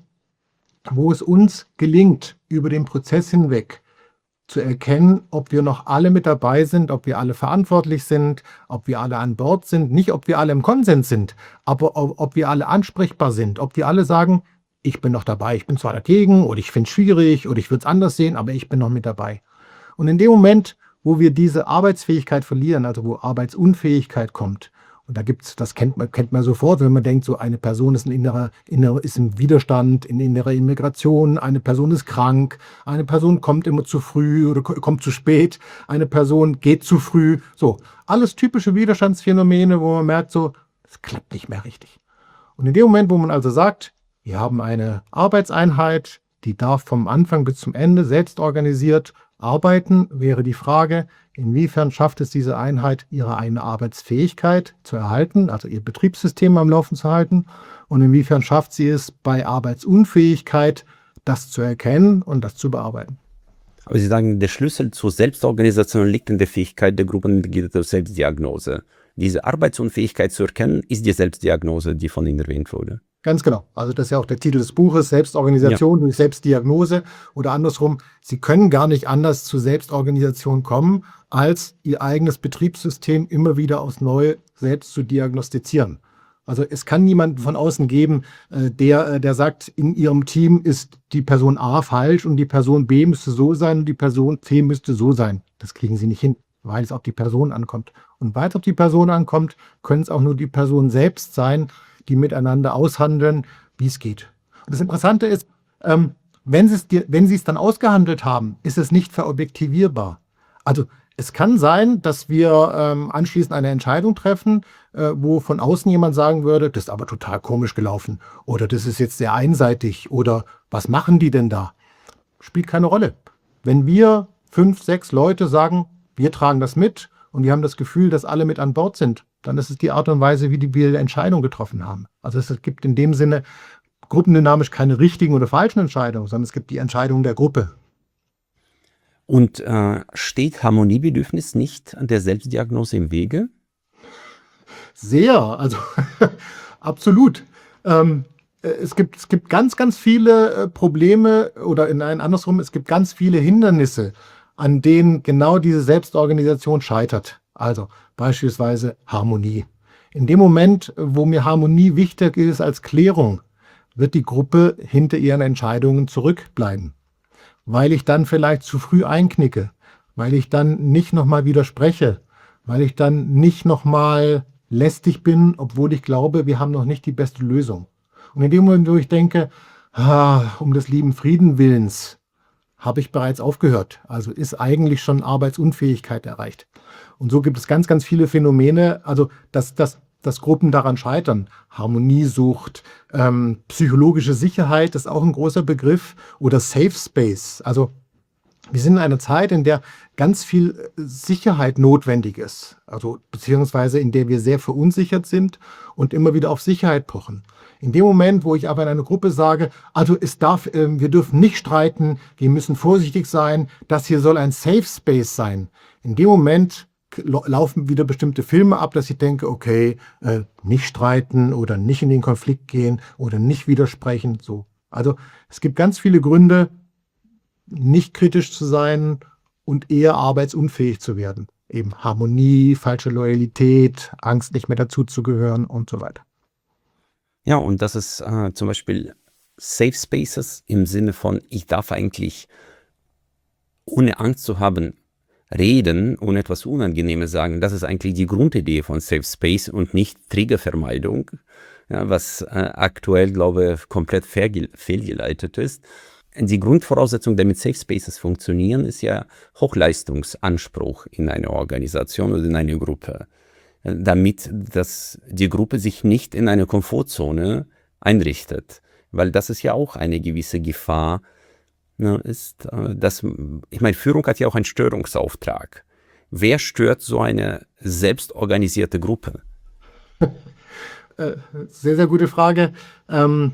A: wo es uns gelingt, über den Prozess hinweg zu erkennen, ob wir noch alle mit dabei sind, ob wir alle verantwortlich sind, ob wir alle an Bord sind, nicht ob wir alle im Konsens sind, aber ob, ob wir alle ansprechbar sind, ob wir alle sagen, ich bin noch dabei, ich bin zwar dagegen oder ich finde es schwierig oder ich würde es anders sehen, aber ich bin noch mit dabei. Und in dem Moment, wo wir diese Arbeitsfähigkeit verlieren, also wo Arbeitsunfähigkeit kommt, und da gibt's, das kennt man, kennt man sofort, wenn man denkt, so eine Person ist, ein innerer, innerer, ist im Widerstand, in innerer Immigration, eine Person ist krank, eine Person kommt immer zu früh oder kommt zu spät, eine Person geht zu früh. So, alles typische Widerstandsphänomene, wo man merkt, so, es klappt nicht mehr richtig. Und in dem Moment, wo man also sagt, wir haben eine Arbeitseinheit, die darf vom Anfang bis zum Ende selbst organisiert arbeiten, wäre die Frage, inwiefern schafft es diese Einheit, ihre eigene Arbeitsfähigkeit zu erhalten, also ihr Betriebssystem am Laufen zu halten, und inwiefern schafft sie es, bei Arbeitsunfähigkeit das zu erkennen und das zu bearbeiten.
B: Aber Sie sagen, der Schlüssel zur Selbstorganisation liegt in der Fähigkeit der Gruppenmitglieder zur Selbstdiagnose. Diese Arbeitsunfähigkeit zu erkennen, ist die Selbstdiagnose, die von Ihnen erwähnt wurde.
A: Ganz genau. Also das ist ja auch der Titel des Buches, Selbstorganisation durch Selbstdiagnose, oder andersrum, Sie können gar nicht anders zur Selbstorganisation kommen, als Ihr eigenes Betriebssystem immer wieder aufs Neue selbst zu diagnostizieren. Also es kann niemanden von außen geben, äh, der, äh, der sagt, in Ihrem Team ist die Person A falsch und die Person B müsste so sein und die Person C müsste so sein. Das kriegen Sie nicht hin, weil es auf die Person ankommt. Und weil es auf die Person ankommt, können es auch nur die Personen selbst sein, die miteinander aushandeln, wie es geht. Und das Interessante ist, ähm, wenn Sie es dir, wenn Sie es dann ausgehandelt haben, ist es nicht verobjektivierbar. Also es kann sein, dass wir ähm, anschließend eine Entscheidung treffen, äh, wo von außen jemand sagen würde, das ist aber total komisch gelaufen oder das ist jetzt sehr einseitig oder was machen die denn da? Spielt keine Rolle. Wenn wir fünf, sechs Leute sagen, wir tragen das mit und wir haben das Gefühl, dass alle mit an Bord sind, dann ist es die Art und Weise, wie die wir die Entscheidung getroffen haben. Also es gibt in dem Sinne gruppendynamisch keine richtigen oder falschen Entscheidungen, sondern es gibt die Entscheidung der Gruppe.
B: Und äh, steht Harmoniebedürfnis nicht an der Selbstdiagnose im Wege?
A: Sehr, also absolut. Ähm, es gibt, es gibt ganz, ganz viele äh, Probleme oder in ein andersrum, es gibt ganz viele Hindernisse, an denen genau diese Selbstorganisation scheitert. Also beispielsweise Harmonie. In dem Moment, wo mir Harmonie wichtig ist als Klärung, wird die Gruppe hinter ihren Entscheidungen zurückbleiben. Weil ich dann vielleicht zu früh einknicke, weil ich dann nicht nochmal widerspreche, weil ich dann nicht nochmal lästig bin, obwohl ich glaube, wir haben noch nicht die beste Lösung. Und in dem Moment, wo ich denke, ah, um des lieben Frieden willens, habe ich bereits aufgehört. Also ist eigentlich schon Arbeitsunfähigkeit erreicht. Und so gibt es ganz, ganz viele Phänomene, also dass, dass, dass Gruppen daran scheitern. Harmoniesucht, ähm, psychologische Sicherheit ist auch ein großer Begriff, oder Safe Space. Also wir sind in einer Zeit, in der ganz viel Sicherheit notwendig ist, also beziehungsweise in der wir sehr verunsichert sind und immer wieder auf Sicherheit pochen. In dem Moment, wo ich aber in einer Gruppe sage, also es darf, äh, wir dürfen nicht streiten, wir müssen vorsichtig sein, das hier soll ein Safe Space sein. In dem Moment laufen wieder bestimmte Filme ab, dass ich denke, okay, äh, nicht streiten oder nicht in den Konflikt gehen oder nicht widersprechen. So. Also es gibt ganz viele Gründe, nicht kritisch zu sein und eher arbeitsunfähig zu werden. Eben Harmonie, falsche Loyalität, Angst, nicht mehr dazuzugehören und so weiter.
B: Ja, und das ist äh, zum Beispiel Safe Spaces im Sinne von, ich darf eigentlich ohne Angst zu haben reden und etwas Unangenehmes sagen. Das ist eigentlich die Grundidee von Safe Space und nicht Triggervermeidung, ja, was äh, aktuell, glaube ich, komplett fehlgeleitet ist. die Grundvoraussetzung, damit Safe Spaces funktionieren, ist ja Hochleistungsanspruch in einer Organisation oder in einer Gruppe, damit das, die Gruppe sich nicht in eine Komfortzone einrichtet, weil das ist ja auch eine gewisse Gefahr, ne, ist, dass, ich meine, Führung hat ja auch einen Störungsauftrag. Wer stört so eine selbstorganisierte Gruppe?
A: Sehr, sehr gute Frage. Ähm,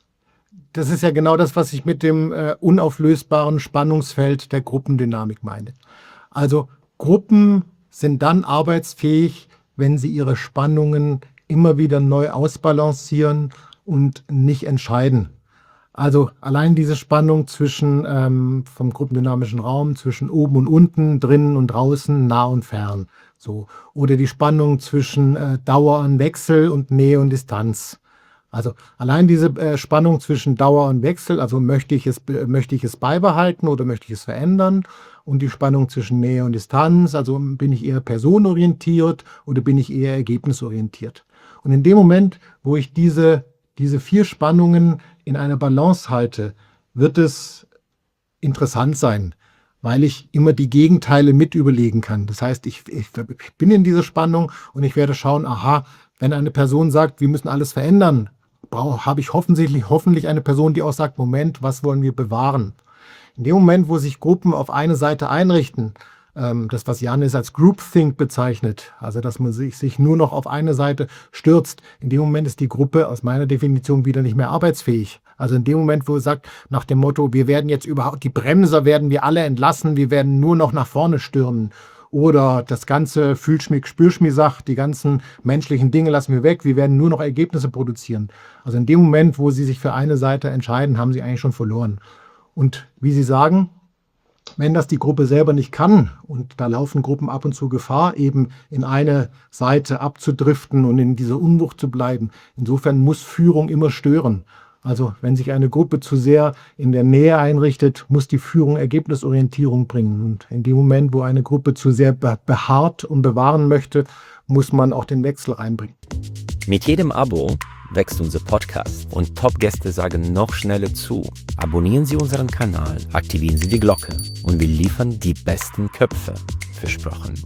A: das ist ja genau das, was ich mit dem äh, unauflösbaren Spannungsfeld der Gruppendynamik meine. Also Gruppen sind dann arbeitsfähig, wenn sie ihre Spannungen immer wieder neu ausbalancieren und nicht entscheiden. Also allein diese Spannung zwischen ähm, vom gruppendynamischen Raum, zwischen oben und unten, drinnen und draußen, nah und fern. So. Oder die Spannung zwischen äh, Dauer und Wechsel und Nähe und Distanz. Also allein diese äh, Spannung zwischen Dauer und Wechsel, also möchte ich es, äh, möchte ich es beibehalten oder möchte ich es verändern? Und die Spannung zwischen Nähe und Distanz, also bin ich eher personenorientiert oder bin ich eher ergebnisorientiert? Und in dem Moment, wo ich diese, diese vier Spannungen in einer Balance halte, wird es interessant sein, weil ich immer die Gegenteile mit überlegen kann. Das heißt, ich, ich bin in dieser Spannung und ich werde schauen, aha, wenn eine Person sagt, wir müssen alles verändern, habe ich hoffentlich, hoffentlich eine Person, die auch sagt, Moment, was wollen wir bewahren? In dem Moment, wo sich Gruppen auf eine Seite einrichten, ähm, das, was Janis als Groupthink bezeichnet, also dass man sich, sich nur noch auf eine Seite stürzt, in dem Moment ist die Gruppe aus meiner Definition wieder nicht mehr arbeitsfähig. Also in dem Moment, wo es sagt, nach dem Motto, wir werden jetzt überhaupt, die Bremser werden wir alle entlassen, wir werden nur noch nach vorne stürmen. Oder das ganze Fühlschmick, Spürschmi-Sach, die ganzen menschlichen Dinge lassen wir weg, wir werden nur noch Ergebnisse produzieren. Also in dem Moment, wo sie sich für eine Seite entscheiden, haben sie eigentlich schon verloren. Und wie Sie sagen, wenn das die Gruppe selber nicht kann, und da laufen Gruppen ab und zu Gefahr, eben in eine Seite abzudriften und in dieser Unwucht zu bleiben, insofern muss Führung immer stören. Also wenn sich eine Gruppe zu sehr in der Nähe einrichtet, muss die Führung Ergebnisorientierung bringen. Und in dem Moment, wo eine Gruppe zu sehr beharrt und bewahren möchte, muss man auch den Wechsel reinbringen.
B: Mit jedem Abo wächst unser Podcast und Top-Gäste sagen noch schneller zu. Abonnieren Sie unseren Kanal, aktivieren Sie die Glocke und wir liefern die besten Köpfe. Versprochen.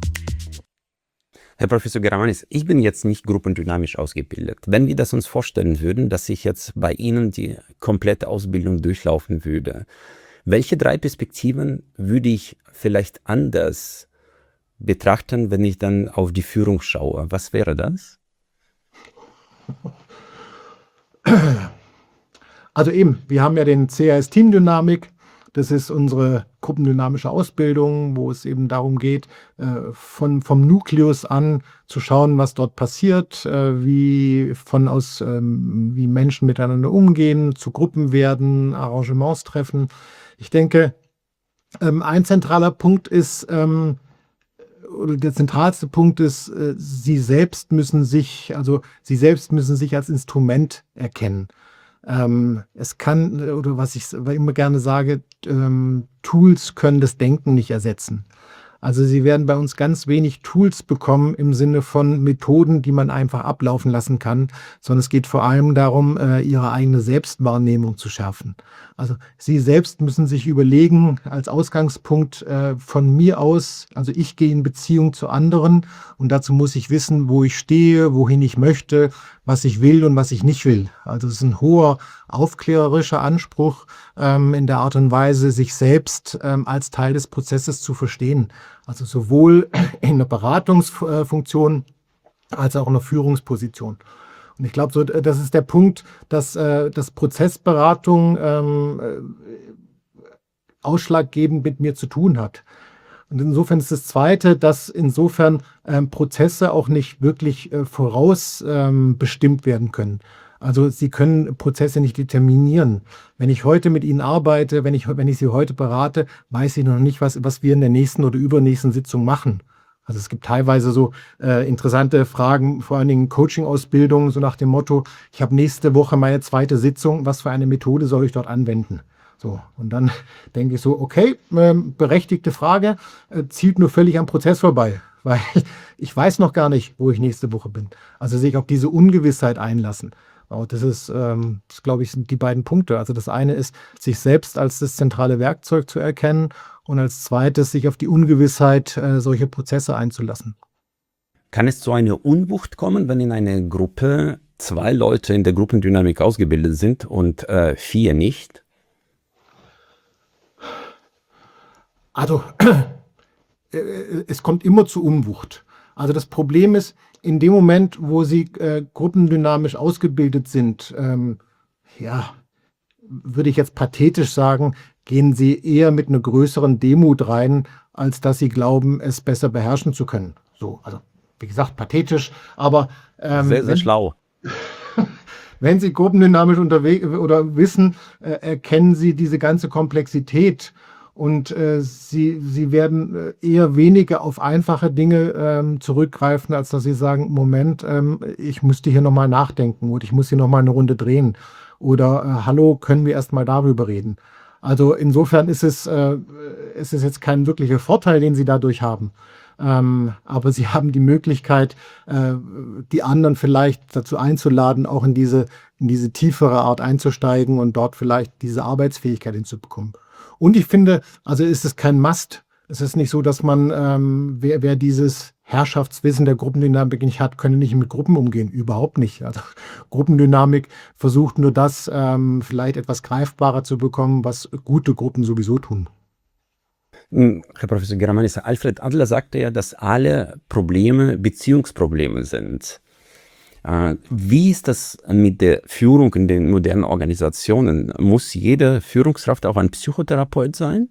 B: Herr Professor Geramanis, ich bin jetzt nicht gruppendynamisch ausgebildet. Wenn wir das uns vorstellen würden, dass ich jetzt bei Ihnen die komplette Ausbildung durchlaufen würde, welche drei Perspektiven würde ich vielleicht anders betrachten, wenn ich dann auf die Führung schaue? Was wäre das?
A: Also eben, wir haben ja den C A S Teamdynamik. Das ist unsere gruppendynamische Ausbildung, wo es eben darum geht, von, vom Nukleus an zu schauen, was dort passiert, wie, von aus, wie Menschen miteinander umgehen, zu Gruppen werden, Arrangements treffen. Ich denke, ein zentraler Punkt ist, oder der zentralste Punkt ist, sie selbst müssen sich, also sie selbst müssen sich als Instrument erkennen. Ähm, es kann, oder was ich immer gerne sage, ähm, Tools können das Denken nicht ersetzen. Also Sie werden bei uns ganz wenig Tools bekommen im Sinne von Methoden, die man einfach ablaufen lassen kann, sondern es geht vor allem darum, äh, Ihre eigene Selbstwahrnehmung zu schärfen. Also Sie selbst müssen sich überlegen, als Ausgangspunkt äh, von mir aus, also ich gehe in Beziehung zu anderen und dazu muss ich wissen, wo ich stehe, wohin ich möchte, was ich will und was ich nicht will. Also es ist ein hoher aufklärerischer Anspruch ähm, in der Art und Weise, sich selbst ähm, als Teil des Prozesses zu verstehen. Also sowohl in der Beratungsfunktion als auch in der Führungsposition. Und ich glaube, so, das ist der Punkt, dass, äh, dass Prozessberatung ähm, ausschlaggebend mit mir zu tun hat. Und insofern ist das Zweite, dass insofern ähm, Prozesse auch nicht wirklich äh, vorausbestimmt ähm, werden können. Also Sie können Prozesse nicht determinieren. Wenn ich heute mit Ihnen arbeite, wenn ich, wenn ich Sie heute berate, weiß ich noch nicht, was, was wir in der nächsten oder übernächsten Sitzung machen. Also es gibt teilweise so äh, interessante Fragen, vor allen Dingen Coaching-Ausbildungen, so nach dem Motto, ich habe nächste Woche meine zweite Sitzung, was für eine Methode soll ich dort anwenden? So, und dann denke ich so, okay, äh, berechtigte Frage, äh, zielt nur völlig am Prozess vorbei, weil ich weiß noch gar nicht, wo ich nächste Woche bin. Also sich auf diese Ungewissheit einlassen. Aber das ist, ähm, das glaube ich, sind die beiden Punkte. Also das eine ist, sich selbst als das zentrale Werkzeug zu erkennen und als zweites, sich auf die Ungewissheit äh, solche Prozesse einzulassen.
B: Kann es zu einer Unwucht kommen, wenn in einer Gruppe zwei Leute in der Gruppendynamik ausgebildet sind und äh, vier nicht?
A: Also äh, es kommt immer zu Unwucht. Also das Problem ist, in dem Moment, wo sie äh, gruppendynamisch ausgebildet sind, ähm, ja, würde ich jetzt pathetisch sagen, gehen sie eher mit einer größeren Demut rein, als dass sie glauben, es besser beherrschen zu können. So, also wie gesagt, pathetisch, aber ähm,
B: Sehr, sehr
A: wenn,
B: schlau.
A: wenn sie gruppendynamisch unterwegs oder wissen, äh, erkennen sie diese ganze Komplexität und äh, sie, sie werden äh, eher weniger auf einfache Dinge ähm, zurückgreifen, als dass sie sagen, Moment, ähm, ich müsste hier nochmal nachdenken oder ich muss hier nochmal eine Runde drehen oder äh, hallo, können wir erst mal darüber reden. Also insofern ist es, äh, ist es jetzt kein wirklicher Vorteil, den sie dadurch haben. Ähm, aber sie haben die Möglichkeit, äh, die anderen vielleicht dazu einzuladen, auch in diese, in diese tiefere Art einzusteigen und dort vielleicht diese Arbeitsfähigkeit hinzubekommen. Und ich finde, also ist es kein Must. Es ist nicht so, dass man, ähm, wer, wer dieses Herrschaftswissen der Gruppendynamik nicht hat, könne nicht mit Gruppen umgehen. Überhaupt nicht. Also Gruppendynamik versucht nur das, ähm, vielleicht etwas greifbarer zu bekommen, was gute Gruppen sowieso tun.
B: Hm, Herr Professor Germanis, Alfred Adler sagte ja, dass alle Probleme Beziehungsprobleme sind. Äh, wie ist das mit der Führung in den modernen Organisationen? Muss jede Führungskraft auch ein Psychotherapeut sein?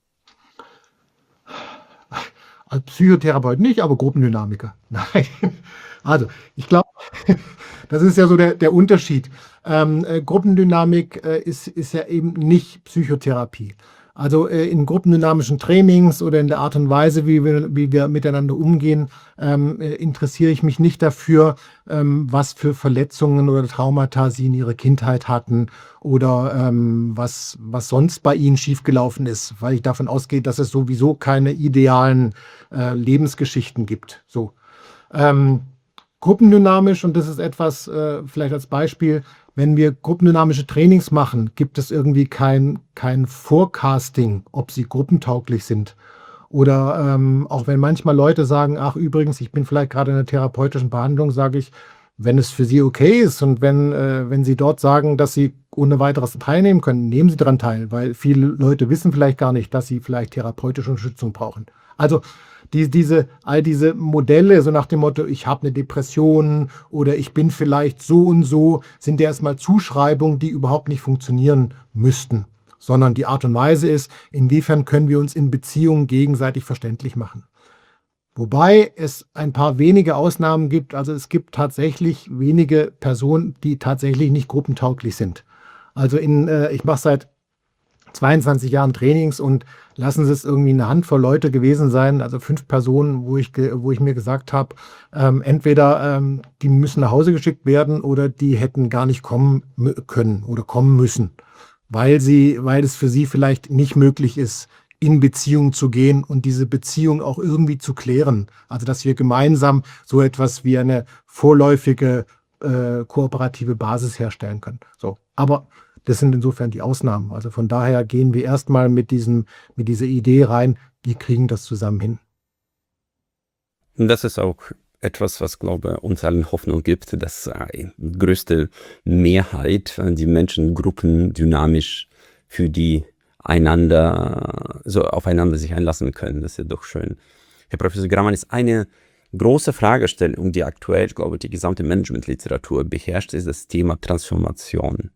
A: Als Psychotherapeut nicht, aber Gruppendynamiker. Nein. Also, ich glaube, das ist ja so der, der Unterschied. Ähm, äh, Gruppendynamik äh, ist, ist ja eben nicht Psychotherapie. Also äh, in gruppendynamischen Trainings oder in der Art und Weise, wie wir, wie wir miteinander umgehen, ähm, äh, interessiere ich mich nicht dafür, ähm, was für Verletzungen oder Traumata sie in ihrer Kindheit hatten oder ähm, was, was sonst bei ihnen schiefgelaufen ist, weil ich davon ausgehe, dass es sowieso keine idealen äh, Lebensgeschichten gibt. So. Ähm, Gruppendynamisch, und das ist etwas, äh, vielleicht als Beispiel, wenn wir gruppendynamische Trainings machen, gibt es irgendwie kein, kein Forecasting, ob sie gruppentauglich sind. Oder ähm, auch wenn manchmal Leute sagen, ach übrigens, ich bin vielleicht gerade in einer therapeutischen Behandlung, sage ich, wenn es für Sie okay ist und wenn, äh, wenn Sie dort sagen, dass Sie ohne weiteres teilnehmen können, nehmen Sie daran teil, weil viele Leute wissen vielleicht gar nicht, dass sie vielleicht therapeutische Unterstützung brauchen. Also die, diese, all diese Modelle, so nach dem Motto, ich habe eine Depression oder ich bin vielleicht so und so, sind ja erstmal Zuschreibungen, die überhaupt nicht funktionieren müssten, sondern die Art und Weise ist, inwiefern können wir uns in Beziehungen gegenseitig verständlich machen. Wobei es ein paar wenige Ausnahmen gibt, also es gibt tatsächlich wenige Personen, die tatsächlich nicht gruppentauglich sind. Also in, äh, ich mache seit zweiundzwanzig Jahren Trainings und lassen Sie es irgendwie eine Handvoll Leute gewesen sein, also fünf Personen, wo ich, wo ich mir gesagt habe, ähm, entweder ähm, die müssen nach Hause geschickt werden oder die hätten gar nicht kommen können oder kommen müssen, weil sie, weil es für sie vielleicht nicht möglich ist, in Beziehung zu gehen und diese Beziehung auch irgendwie zu klären. Also dass wir gemeinsam so etwas wie eine vorläufige äh, kooperative Basis herstellen können. So, aber das sind insofern die Ausnahmen. Also von daher gehen wir erstmal mit diesem, mit dieser Idee rein, wir kriegen das zusammen hin.
B: Und das ist auch etwas, was, glaube ich, uns allen Hoffnung gibt, dass äh, die größte Mehrheit äh, die Menschengruppen dynamisch für die einander, so aufeinander sich einlassen können. Das ist ja doch schön. Herr Professor Grammann, ist eine große Fragestellung, die aktuell, glaube ich, die gesamte Managementliteratur beherrscht, ist das Thema Transformation.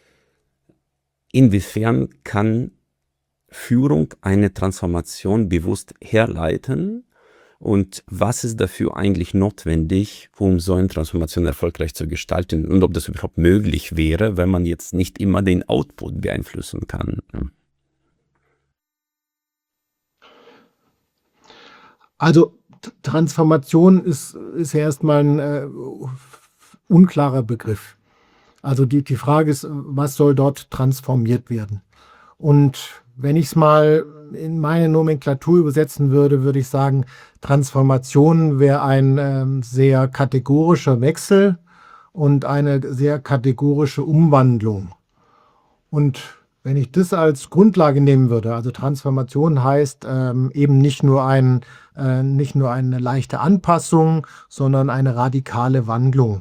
B: Inwiefern kann Führung eine Transformation bewusst herleiten und was ist dafür eigentlich notwendig, um so eine Transformation erfolgreich zu gestalten und ob das überhaupt möglich wäre, wenn man jetzt nicht immer den Output beeinflussen kann?
A: Also Transformation ist, ist ja erstmal ein äh, unklarer Begriff. Also die, die Frage ist, was soll dort transformiert werden? Und wenn ich es mal in meine Nomenklatur übersetzen würde, würde ich sagen, Transformation wäre ein ähm, sehr kategorischer Wechsel und eine sehr kategorische Umwandlung. Und wenn ich das als Grundlage nehmen würde, also Transformation heißt ähm, eben nicht nur, ein, äh, nicht nur eine leichte Anpassung, sondern eine radikale Wandlung,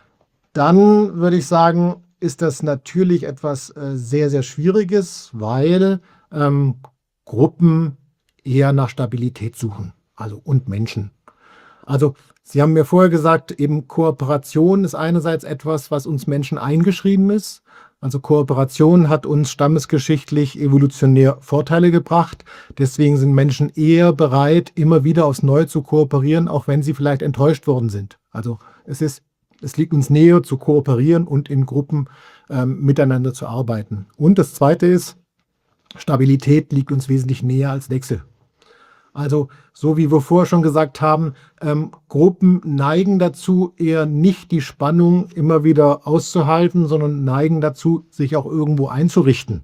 A: dann würde ich sagen, ist das natürlich etwas äh, sehr, sehr Schwieriges, weil ähm, Gruppen eher nach Stabilität suchen, also und Menschen. Also Sie haben mir vorher gesagt, eben Kooperation ist einerseits etwas, was uns Menschen eingeschrieben ist. Also Kooperation hat uns stammesgeschichtlich evolutionär Vorteile gebracht. Deswegen sind Menschen eher bereit, immer wieder aufs Neue zu kooperieren, auch wenn sie vielleicht enttäuscht worden sind. Also es ist, es liegt uns näher zu kooperieren und in Gruppen ähm, miteinander zu arbeiten. Und das Zweite ist, Stabilität liegt uns wesentlich näher als Wechsel. Also, so wie wir vorher schon gesagt haben, ähm, Gruppen neigen dazu, eher nicht die Spannung immer wieder auszuhalten, sondern neigen dazu, sich auch irgendwo einzurichten.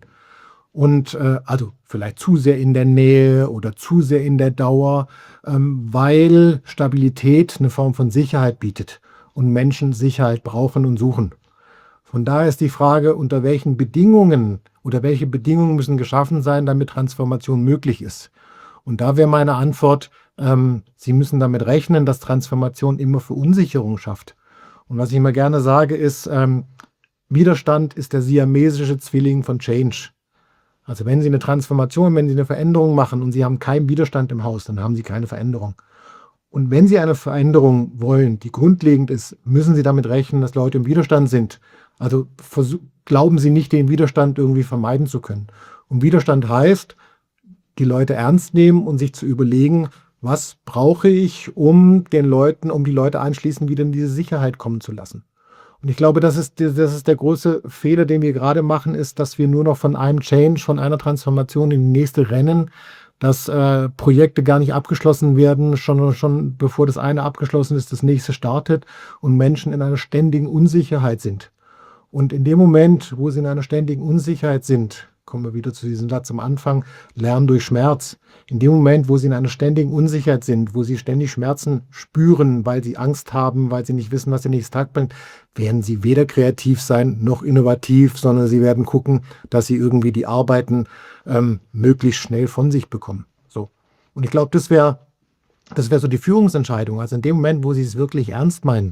A: Und äh, also vielleicht zu sehr in der Nähe oder zu sehr in der Dauer, ähm, weil Stabilität eine Form von Sicherheit bietet und Menschen Sicherheit brauchen und suchen. Von daher ist die Frage, unter welchen Bedingungen oder welche Bedingungen müssen geschaffen sein, damit Transformation möglich ist. Und da wäre meine Antwort, ähm, Sie müssen damit rechnen, dass Transformation immer Verunsicherung schafft. Und was ich immer gerne sage, ist, ähm, Widerstand ist der siamesische Zwilling von Change. Also wenn Sie eine Transformation, wenn Sie eine Veränderung machen und Sie haben keinen Widerstand im Haus, dann haben Sie keine Veränderung. Und wenn Sie eine Veränderung wollen, die grundlegend ist, müssen Sie damit rechnen, dass Leute im Widerstand sind. Also glauben Sie nicht, den Widerstand irgendwie vermeiden zu können. Und Widerstand heißt, die Leute ernst nehmen und sich zu überlegen, was brauche ich, um den Leuten, um die Leute anschließend wieder in diese Sicherheit kommen zu lassen. Und ich glaube, das ist, das ist der große Fehler, den wir gerade machen, ist, dass wir nur noch von einem Change, von einer Transformation in die nächste rennen, dass äh, Projekte gar nicht abgeschlossen werden, schon, schon bevor das eine abgeschlossen ist, das nächste startet und Menschen in einer ständigen Unsicherheit sind. Und in dem Moment, wo sie in einer ständigen Unsicherheit sind, kommen wir wieder zu diesem Satz am Anfang, Lernen durch Schmerz. In dem Moment, wo sie in einer ständigen Unsicherheit sind, wo sie ständig Schmerzen spüren, weil sie Angst haben, weil sie nicht wissen, was der nächste Tag bringt, werden sie weder kreativ sein noch innovativ, sondern sie werden gucken, dass sie irgendwie die Arbeiten ähm, möglichst schnell von sich bekommen. So. Und ich glaube, das wäre das wäre so die Führungsentscheidung. Also in dem Moment, wo sie es wirklich ernst meinen,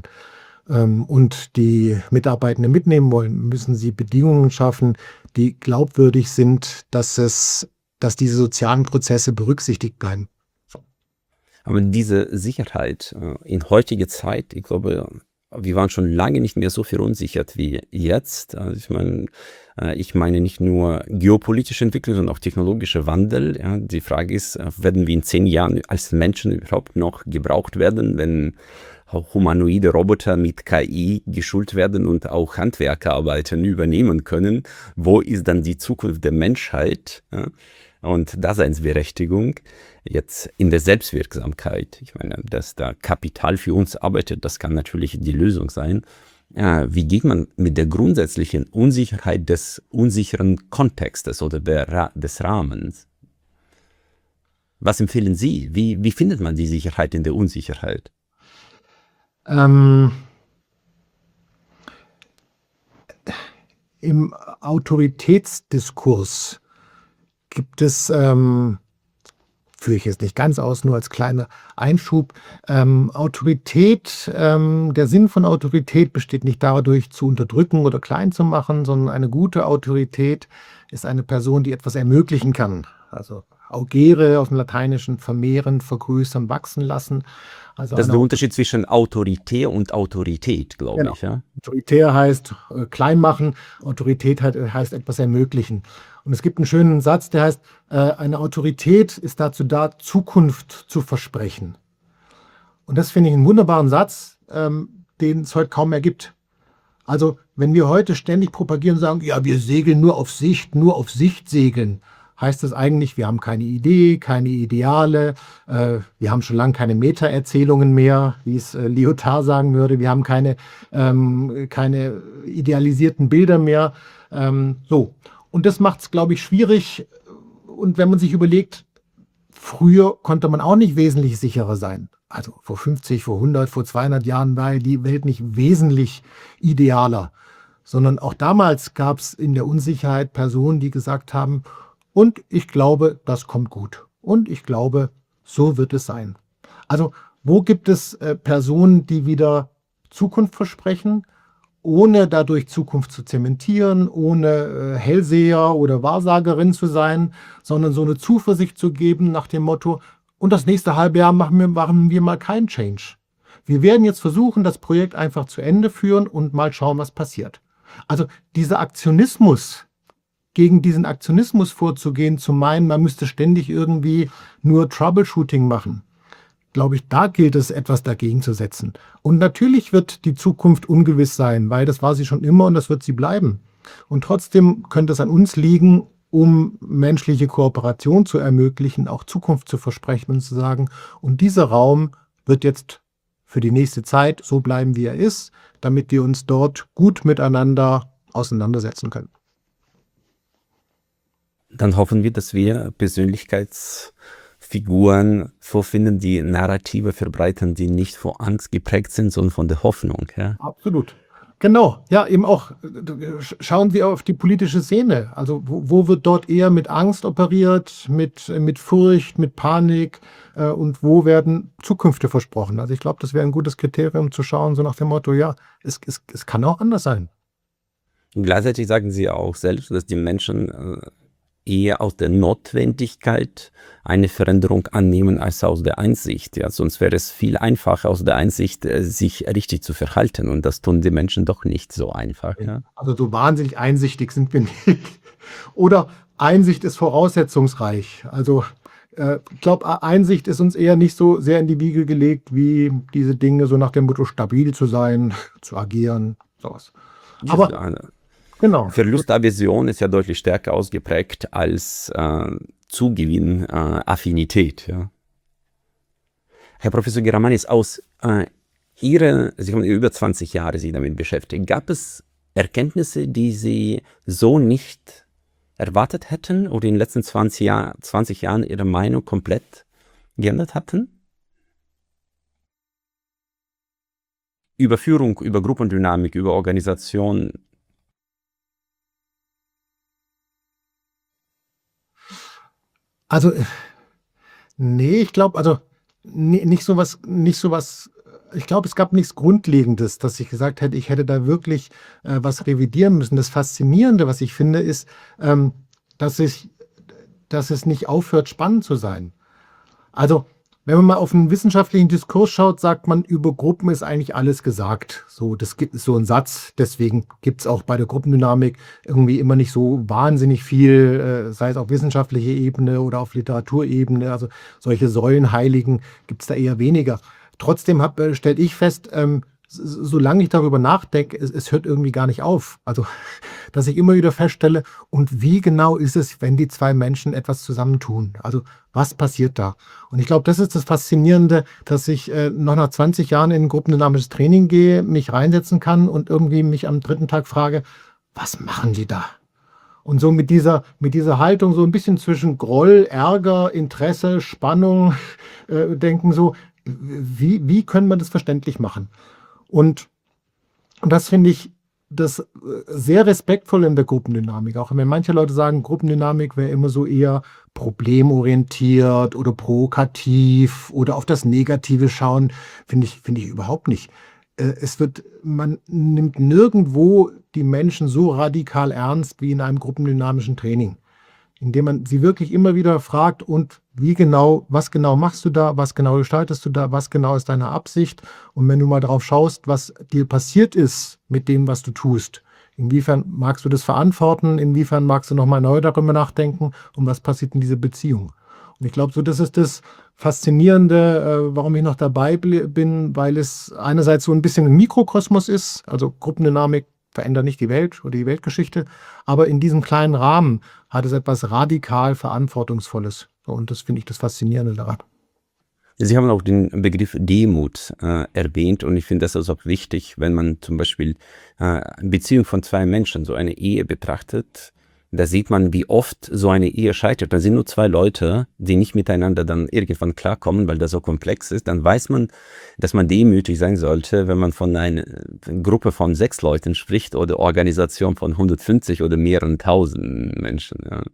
A: und die Mitarbeitenden mitnehmen wollen, müssen sie Bedingungen schaffen, die glaubwürdig sind, dass es, dass diese sozialen Prozesse berücksichtigt bleiben. So.
B: Aber diese Sicherheit äh, in heutiger Zeit, ich glaube, wir waren schon lange nicht mehr so verunsichert wie jetzt. Also ich meine, äh, ich meine nicht nur geopolitische Entwicklung, sondern auch technologischer Wandel. Ja. Die Frage ist, werden wir in zehn Jahren als Menschen überhaupt noch gebraucht werden, wenn auch humanoide Roboter mit K I geschult werden und auch Handwerkerarbeiten übernehmen können. Wo ist dann die Zukunft der Menschheit, ja, und Daseinsberechtigung jetzt in der Selbstwirksamkeit? Ich meine, dass da Kapital für uns arbeitet, das kann natürlich die Lösung sein. Ja, wie geht man mit der grundsätzlichen Unsicherheit des unsicheren Kontextes oder der, des Rahmens? Was empfehlen Sie? Wie, wie findet man die Sicherheit in der Unsicherheit?
A: Ähm, Im Autoritätsdiskurs gibt es, ähm, führe ich jetzt nicht ganz aus, nur als kleiner Einschub, ähm, Autorität, ähm, der Sinn von Autorität besteht nicht dadurch, zu unterdrücken oder klein zu machen, sondern eine gute Autorität ist eine Person, die etwas ermöglichen kann. Also augere aus dem Lateinischen vermehren, vergrößern, wachsen lassen. Also
B: das ist
A: eine
B: der Unterschied zwischen Autoritär und Autorität, glaube
A: Genau.
B: ich. Ja?
A: Autoritär heißt äh, klein machen, Autorität halt, äh, heißt etwas ermöglichen. Und es gibt einen schönen Satz, der heißt, äh, eine Autorität ist dazu da, Zukunft zu versprechen. Und das finde ich einen wunderbaren Satz, ähm, den es heute kaum mehr gibt. Also wenn wir heute ständig propagieren und sagen, ja, wir segeln nur auf Sicht, nur auf Sicht segeln, heißt das eigentlich, wir haben keine Idee, keine Ideale, äh, wir haben schon lange keine Meta-Erzählungen mehr, wie es äh, Lyotard sagen würde, wir haben keine, ähm, keine idealisierten Bilder mehr. Ähm, so. Und das macht es, glaube ich, schwierig. Und wenn man sich überlegt, früher konnte man auch nicht wesentlich sicherer sein. Also vor fünfzig, vor hundert, vor zweihundert Jahren war die Welt nicht wesentlich idealer, sondern auch damals gab es in der Unsicherheit Personen, die gesagt haben, und ich glaube, das kommt gut. Und ich glaube, so wird es sein. Also wo gibt es äh, Personen, die wieder Zukunft versprechen, ohne dadurch Zukunft zu zementieren, ohne äh, Hellseher oder Wahrsagerin zu sein, sondern so eine Zuversicht zu geben nach dem Motto, und das nächste halbe Jahr machen wir, machen wir mal keinen Change. Wir werden jetzt versuchen, das Projekt einfach zu Ende führen und mal schauen, was passiert. Also dieser Aktionismus, gegen diesen Aktionismus vorzugehen, zu meinen, man müsste ständig irgendwie nur Troubleshooting machen, glaube ich, da gilt es, etwas dagegen zu setzen. Und natürlich wird die Zukunft ungewiss sein, weil das war sie schon immer und das wird sie bleiben. Und trotzdem könnte es an uns liegen, um menschliche Kooperation zu ermöglichen, auch Zukunft zu versprechen und zu sagen, und dieser Raum wird jetzt für die nächste Zeit so bleiben, wie er ist, damit wir uns dort gut miteinander auseinandersetzen können.
B: Dann hoffen wir, dass wir Persönlichkeitsfiguren vorfinden, die Narrative verbreiten, die nicht von Angst geprägt sind, sondern von der Hoffnung. Ja?
A: Absolut. Genau, ja, eben auch, schauen wir auf die politische Szene. Also wo, wo wird dort eher mit Angst operiert, mit, mit Furcht, mit Panik äh, und wo werden Zukünfte versprochen? Also ich glaube, das wäre ein gutes Kriterium zu schauen, so nach dem Motto, ja, es, es, es kann auch anders sein.
B: Und gleichzeitig sagen Sie auch selbst, dass die Menschen äh, eher aus der Notwendigkeit eine Veränderung annehmen als aus der Einsicht. Ja, sonst wäre es viel einfacher, aus der Einsicht äh, sich richtig zu verhalten. Und das tun die Menschen doch nicht so einfach. Ja?
A: Also so wahnsinnig einsichtig sind wir nicht. Oder Einsicht ist voraussetzungsreich. Also äh, ich glaube, Einsicht ist uns eher nicht so sehr in die Wiege gelegt, wie diese Dinge so nach dem Motto stabil zu sein, zu agieren, sowas. Aber
B: eine
A: genau.
B: Verlustaversion ist ja deutlich stärker ausgeprägt als äh, Zugewinn-Affinität. Äh, ja. Herr Professor Geramanis, aus äh, Ihrer, Sie haben über zwanzig Jahre sich damit beschäftigt, gab es Erkenntnisse, die Sie so nicht erwartet hätten oder in den letzten zwanzig, Jahr, zwanzig Jahren Ihre Meinung komplett geändert hatten? Über Führung, über Gruppendynamik, über Organisation.
A: Also, nee, ich glaube, also nee, nicht sowas, nicht sowas, ich glaube, es gab nichts Grundlegendes, dass ich gesagt hätte, ich hätte da wirklich äh, was revidieren müssen. Das Faszinierende, was ich finde, ist, ähm, dass, ich, dass es nicht aufhört, spannend zu sein. Also, wenn man mal auf einen wissenschaftlichen Diskurs schaut, sagt man, über Gruppen ist eigentlich alles gesagt. So, das gibt so ein Satz. Deswegen gibt es auch bei der Gruppendynamik irgendwie immer nicht so wahnsinnig viel, äh, sei es auf wissenschaftlicher Ebene oder auf Literaturebene. Also solche Säulenheiligen gibt es da eher weniger. Trotzdem äh, stelle ich fest, ähm, solange ich darüber nachdenke, es, es hört irgendwie gar nicht auf. Also, dass ich immer wieder feststelle, und wie genau ist es, wenn die zwei Menschen etwas zusammentun? Also, was passiert da? Und ich glaube, das ist das Faszinierende, dass ich äh, noch nach zwanzig Jahren in ein gruppendynamisches Training gehe, mich reinsetzen kann und irgendwie mich am dritten Tag frage, was machen die da? Und so mit dieser, mit dieser Haltung so ein bisschen zwischen Groll, Ärger, Interesse, Spannung äh, denken so, wie, wie können wir das verständlich machen? Und, und das finde ich das sehr respektvoll in der Gruppendynamik. Auch wenn manche Leute sagen, Gruppendynamik wäre immer so eher problemorientiert oder provokativ oder auf das Negative schauen, finde ich, finde ich überhaupt nicht. Es wird, man nimmt nirgendwo die Menschen so radikal ernst wie in einem gruppendynamischen Training, indem man sie wirklich immer wieder fragt, und wie genau, was genau machst du da, was genau gestaltest du da, was genau ist deine Absicht? Und wenn du mal drauf schaust, was dir passiert ist mit dem, was du tust, inwiefern magst du das verantworten, inwiefern magst du nochmal neu darüber nachdenken und was passiert in dieser Beziehung? Und ich glaube, so das ist das Faszinierende, äh, warum ich noch dabei bin, weil es einerseits so ein bisschen ein Mikrokosmos ist, also Gruppendynamik verändert nicht die Welt oder die Weltgeschichte, aber in diesem kleinen Rahmen hat es etwas radikal Verantwortungsvolles. Und das finde ich das Faszinierende daran.
B: Sie haben auch den Begriff Demut äh, erwähnt, und ich finde das also auch wichtig, wenn man zum Beispiel äh, eine Beziehung von zwei Menschen, so eine Ehe betrachtet. da sieht man, wie oft so eine Ehe scheitert. Da sind nur zwei Leute, die nicht miteinander dann irgendwann klarkommen, weil das so komplex ist. Dann weiß man, dass man demütig sein sollte, wenn man von einer Gruppe von sechs Leuten spricht oder Organisation von hundertfünfzig oder mehreren tausend Menschen. Ja.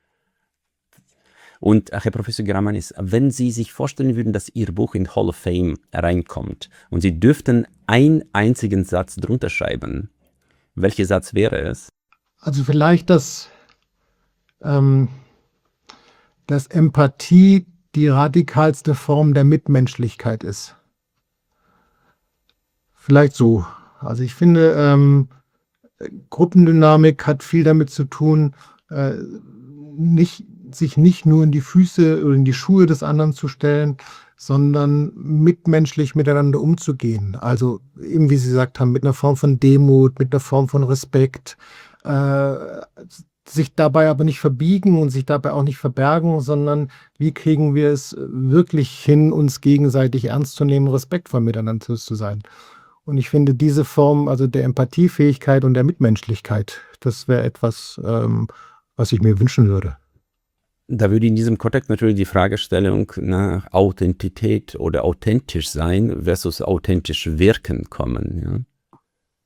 B: Und Herr Professor Geramanis, wenn Sie sich vorstellen würden, dass Ihr Buch in Hall of Fame reinkommt und Sie dürften einen einzigen Satz drunter schreiben, welcher Satz wäre es?
A: Also vielleicht, dass, ähm, dass Empathie die radikalste Form der Mitmenschlichkeit ist. Vielleicht so. Also ich finde, ähm, Gruppendynamik hat viel damit zu tun, äh, nicht, sich nicht nur in die Füße oder in die Schuhe des anderen zu stellen, sondern mitmenschlich miteinander umzugehen. Also eben, wie Sie gesagt haben, mit einer Form von Demut, mit einer Form von Respekt, äh, sich dabei aber nicht verbiegen und sich dabei auch nicht verbergen, sondern wie kriegen wir es wirklich hin, uns gegenseitig ernst zu nehmen, respektvoll miteinander zu sein. Und ich finde diese Form, also der Empathiefähigkeit und der Mitmenschlichkeit, das wäre etwas, ähm, was ich mir wünschen würde.
B: Da würde in diesem Kontext natürlich die Fragestellung nach Authentität oder authentisch sein versus authentisch wirken kommen. Ja.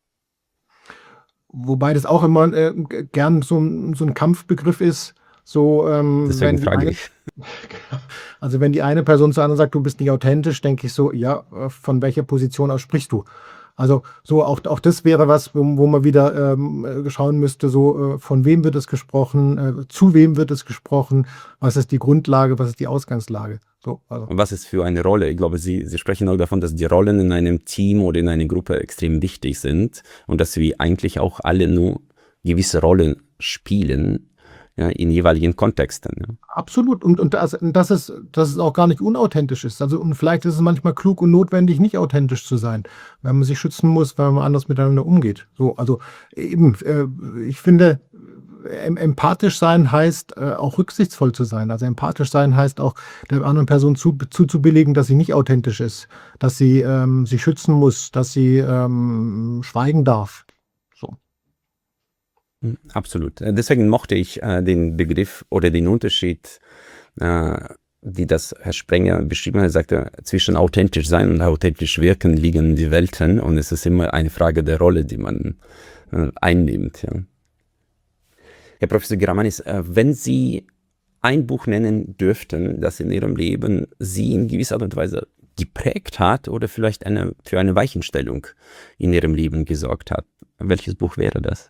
A: Wobei das auch immer äh, gern so, ein- so ein Kampfbegriff ist. So, ähm,
B: Deswegen
A: wenn die
B: frage
A: eine,
B: ich.
A: also wenn die eine Person zur anderen sagt, du bist nicht authentisch, denke ich so, ja, äh, von welcher Position aus sprichst du? Also so auch, auch das wäre was, wo, wo man wieder ähm, äh, schauen müsste, so äh, von wem wird es gesprochen, äh, zu wem wird es gesprochen, was ist die Grundlage, was ist die Ausgangslage. So, also.
B: Und was ist für eine Rolle? Ich glaube, Sie, Sie sprechen auch davon, dass die Rollen in einem Team oder in einer Gruppe extrem wichtig sind und dass wir eigentlich auch alle nur gewisse Rollen spielen, ja, in jeweiligen Kontexten. Ja.
A: Absolut. Und, und das, dass, es, dass es auch gar nicht unauthentisch ist. Also, und vielleicht ist es manchmal klug und notwendig, nicht authentisch zu sein, weil man sich schützen muss, weil man anders miteinander umgeht. So, also eben, äh, ich finde, em empathisch sein heißt äh, auch rücksichtsvoll zu sein. Also empathisch sein heißt auch der anderen Person zu, zuzubilligen, dass sie nicht authentisch ist, dass sie ähm, sich schützen muss, dass sie ähm, schweigen darf. So.
B: Hm, absolut. Äh, Deswegen mochte ich äh, den Begriff oder den Unterschied, äh, die das Herr Sprenger beschrieben hat. Er sagte, zwischen authentisch sein und authentisch wirken liegen die Welten und es ist immer eine Frage der Rolle, die man äh, einnimmt. Ja. Herr Professor Geramanis, äh, wenn Sie ein Buch nennen dürften, das in Ihrem Leben Sie in gewisser Art und Weise geprägt hat oder vielleicht eine, für eine Weichenstellung in Ihrem Leben gesorgt hat, welches Buch wäre das?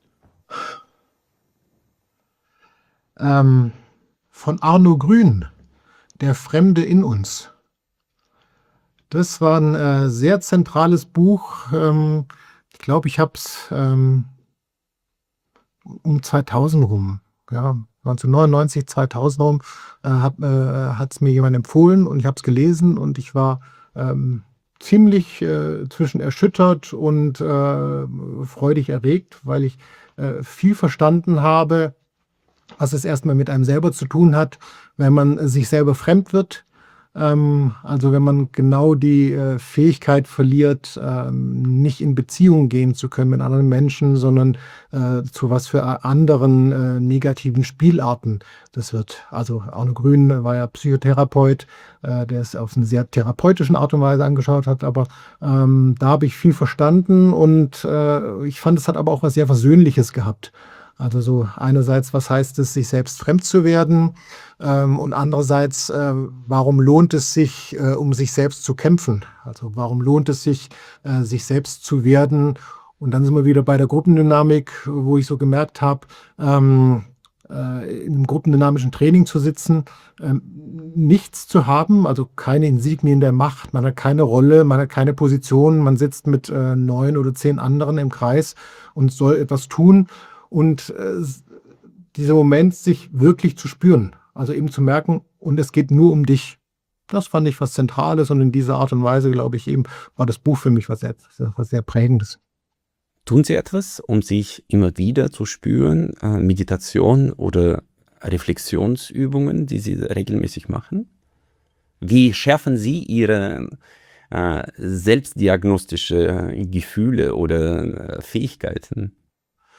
A: Ähm, von Arno Grün, Der Fremde in uns. Das war ein äh, sehr zentrales Buch. Ähm, ich glaube, ich habe es ähm, um zweitausend rum, ja, neunzehnhundertneunundneunzig, zweitausend rum, äh, hab, äh, hat es mir jemand empfohlen und ich habe es gelesen und ich war ähm, ziemlich äh, zwischen erschüttert und äh, freudig erregt, weil ich äh, viel verstanden habe, was es erstmal mit einem selber zu tun hat, wenn man sich selber fremd wird. Ähm, also wenn man genau die äh, Fähigkeit verliert, ähm, nicht in Beziehung gehen zu können mit anderen Menschen, sondern äh, zu was für anderen äh, negativen Spielarten das wird. Also Arno Grün war ja Psychotherapeut, äh, der es auf eine sehr therapeutischen Art und Weise angeschaut hat, aber ähm, da habe ich viel verstanden und äh, ich fand, es hat aber auch was sehr Versöhnliches gehabt. Also so einerseits, was heißt es, sich selbst fremd zu werden, ähm, und andererseits, äh, warum lohnt es sich, äh, um sich selbst zu kämpfen? Also warum lohnt es sich, äh, sich selbst zu werden? Und dann sind wir wieder bei der Gruppendynamik, wo ich so gemerkt habe, ähm, äh, in einem gruppendynamischen Training zu sitzen, ähm, nichts zu haben, also keine Insignien der Macht, man hat keine Rolle, man hat keine Position, man sitzt mit äh, neun oder zehn anderen im Kreis und soll etwas tun. Und äh, dieser Moment, sich wirklich zu spüren, also eben zu merken, und es geht nur um dich. Das fand ich was Zentrales und in dieser Art und Weise, glaube ich, eben war das Buch für mich was sehr, was sehr Prägendes.
B: Tun Sie etwas, um sich immer wieder zu spüren, äh, Meditation oder Reflexionsübungen, die Sie regelmäßig machen? Wie schärfen Sie Ihre äh, selbstdiagnostische Gefühle oder äh, Fähigkeiten?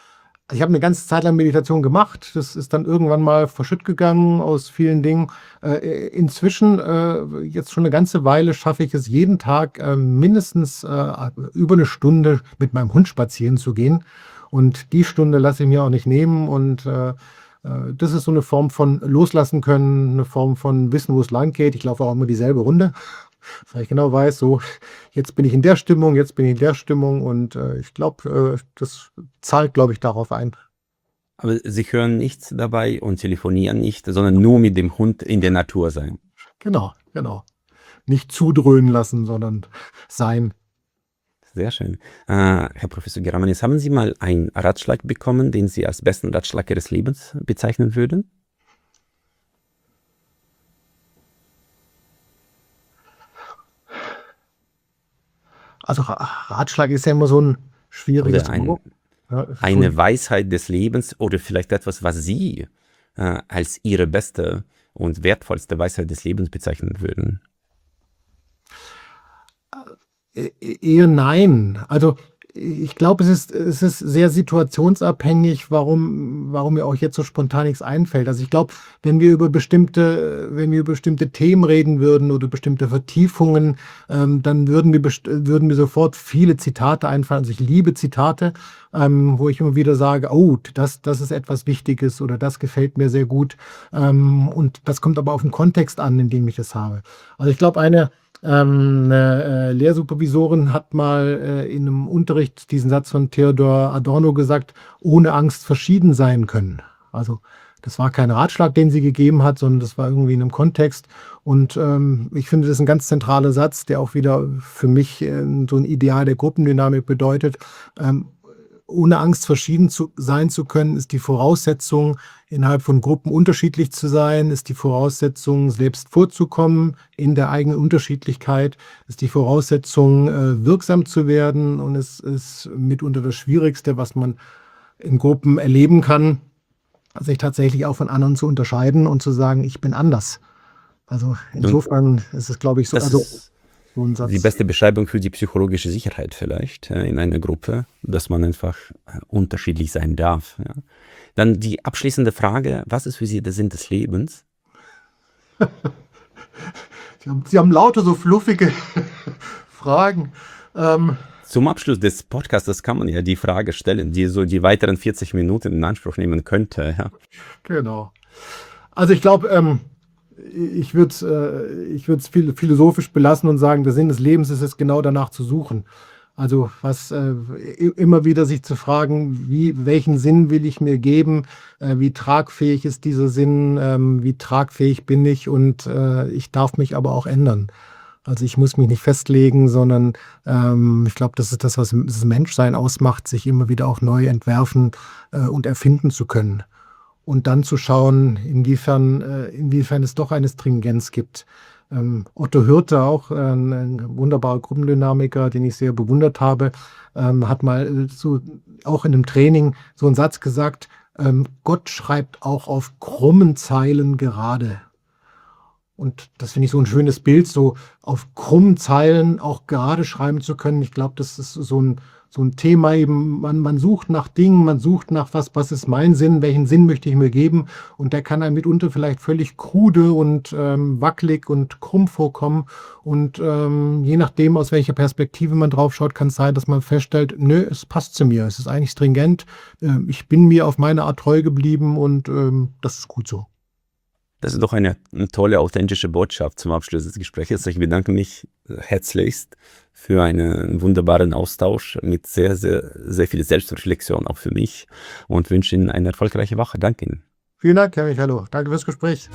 A: ich habe eine ganze Zeit lang Meditation gemacht. Das ist dann irgendwann mal verschütt gegangen aus vielen Dingen. Äh, inzwischen, äh, jetzt schon eine ganze Weile, schaffe ich es jeden Tag äh, mindestens äh, über eine Stunde mit meinem Hund spazieren zu gehen. Und die Stunde lasse ich mir auch nicht nehmen. Und äh, äh, das ist so eine Form von Loslassen können, eine Form von Wissen, wo es lang geht. Ich laufe auch immer dieselbe Runde, weil ich genau weiß, so, jetzt bin ich in der Stimmung, jetzt bin ich in der Stimmung. Und äh, ich glaube, äh, das zahlt, glaube ich, darauf ein.
B: Aber Sie hören nichts dabei und telefonieren nicht, sondern nur mit dem Hund in der Natur sein.
A: Genau, genau. Nicht zudröhnen lassen, sondern sein.
B: Sehr schön. Äh, Herr Professor Geramanis, haben Sie mal einen Ratschlag bekommen, den Sie als besten Ratschlag Ihres Lebens bezeichnen würden?
A: Also Ratschlag ist ja immer so ein schwieriges
B: Oder ein,
A: Wort. Ja,
B: eine Weisheit des Lebens oder vielleicht etwas, was Sie äh, als Ihre beste und wertvollste Weisheit des Lebens bezeichnen würden?
A: Eher nein. Also ich glaube, es ist, es ist sehr situationsabhängig, warum, warum mir auch jetzt so spontan nichts einfällt. Also ich glaube, wenn wir über bestimmte, wenn wir über bestimmte Themen reden würden oder bestimmte Vertiefungen, ähm, dann würden mir, würden mir sofort viele Zitate einfallen. Also ich liebe Zitate, ähm, wo ich immer wieder sage, oh, das, das ist etwas Wichtiges oder das gefällt mir sehr gut. Ähm, und das kommt aber auf den Kontext an, in dem ich das habe. Also ich glaube, eine Ähm, eine äh, Lehrsupervisorin hat mal äh, in einem Unterricht diesen Satz von Theodor Adorno gesagt, ohne Angst verschieden sein können. Also das war kein Ratschlag, den sie gegeben hat, sondern das war irgendwie in einem Kontext. Und ähm, ich finde, das ist ein ganz zentraler Satz, der auch wieder für mich äh, so ein Ideal der Gruppendynamik bedeutet. Ähm, ohne Angst verschieden zu sein zu können, ist die Voraussetzung, innerhalb von Gruppen unterschiedlich zu sein, ist die Voraussetzung, selbst vorzukommen in der eigenen Unterschiedlichkeit, ist die Voraussetzung, äh, wirksam zu werden, und es ist mitunter das Schwierigste, was man in Gruppen erleben kann, sich tatsächlich auch von anderen zu unterscheiden und zu sagen, ich bin anders. Also insofern ist es, glaube ich, so,
B: Das
A: also
B: ist
A: so ein Satz.
B: die beste Beschreibung für die psychologische Sicherheit vielleicht äh, in einer Gruppe, dass man einfach äh, unterschiedlich sein darf. Ja. Dann die abschließende Frage, was ist für Sie der Sinn des Lebens?
A: Sie haben, Sie haben lauter so fluffige Fragen. Ähm,
B: Zum Abschluss des Podcasts kann man ja die Frage stellen, die so die weiteren vierzig Minuten in Anspruch nehmen könnte. Ja.
A: Genau. Also ich glaube, ähm, ich würde es äh, ich würde es philosophisch belassen und sagen, der Sinn des Lebens ist es, genau danach zu suchen. Also was äh, immer wieder sich zu fragen, wie, welchen Sinn will ich mir geben, äh, wie tragfähig ist dieser Sinn, ähm, wie tragfähig bin ich, und äh, ich darf mich aber auch ändern. Also ich muss mich nicht festlegen, sondern ähm, ich glaube, das ist das, was das Menschsein ausmacht, sich immer wieder auch neu entwerfen äh, und erfinden zu können. Und dann zu schauen, inwiefern, äh, inwiefern es doch eine Stringenz gibt. Ähm, Otto Hürte, auch äh, ein wunderbarer Gruppendynamiker, den ich sehr bewundert habe, ähm, hat mal so auch in einem Training so einen Satz gesagt, ähm, Gott schreibt auch auf krummen Zeilen gerade. Und das finde ich so ein schönes Bild, so auf krummen Zeilen auch gerade schreiben zu können. Ich glaube, das ist so ein, so ein Thema eben, man, man sucht nach Dingen, man sucht nach was, was ist mein Sinn, welchen Sinn möchte ich mir geben, und der kann einem mitunter vielleicht völlig krude und ähm, wackelig und krumm vorkommen, und ähm, je nachdem, aus welcher Perspektive man drauf schaut, kann es sein, dass man feststellt, nö, es passt zu mir, es ist eigentlich stringent, äh, ich bin mir auf meine Art treu geblieben, und ähm, das ist gut so.
B: Das ist doch eine, eine tolle, authentische Botschaft zum Abschluss des Gesprächs. Ich bedanke mich herzlichst für einen wunderbaren Austausch mit sehr, sehr, sehr viel Selbstreflexion auch für mich, und wünsche Ihnen eine erfolgreiche Woche. Danke Ihnen.
A: Vielen Dank, Herr Michalo. Danke fürs Gespräch.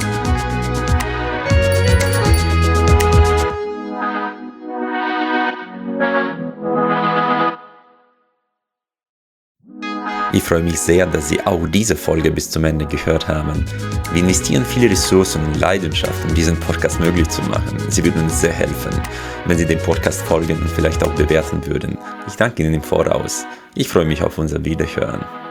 B: Ich freue mich sehr, dass Sie auch diese Folge bis zum Ende gehört haben. Wir investieren viele Ressourcen und Leidenschaft, um diesen Podcast möglich zu machen. Sie würden uns sehr helfen, wenn Sie dem Podcast folgen und vielleicht auch bewerten würden. Ich danke Ihnen im Voraus. Ich freue mich auf unser Wiederhören.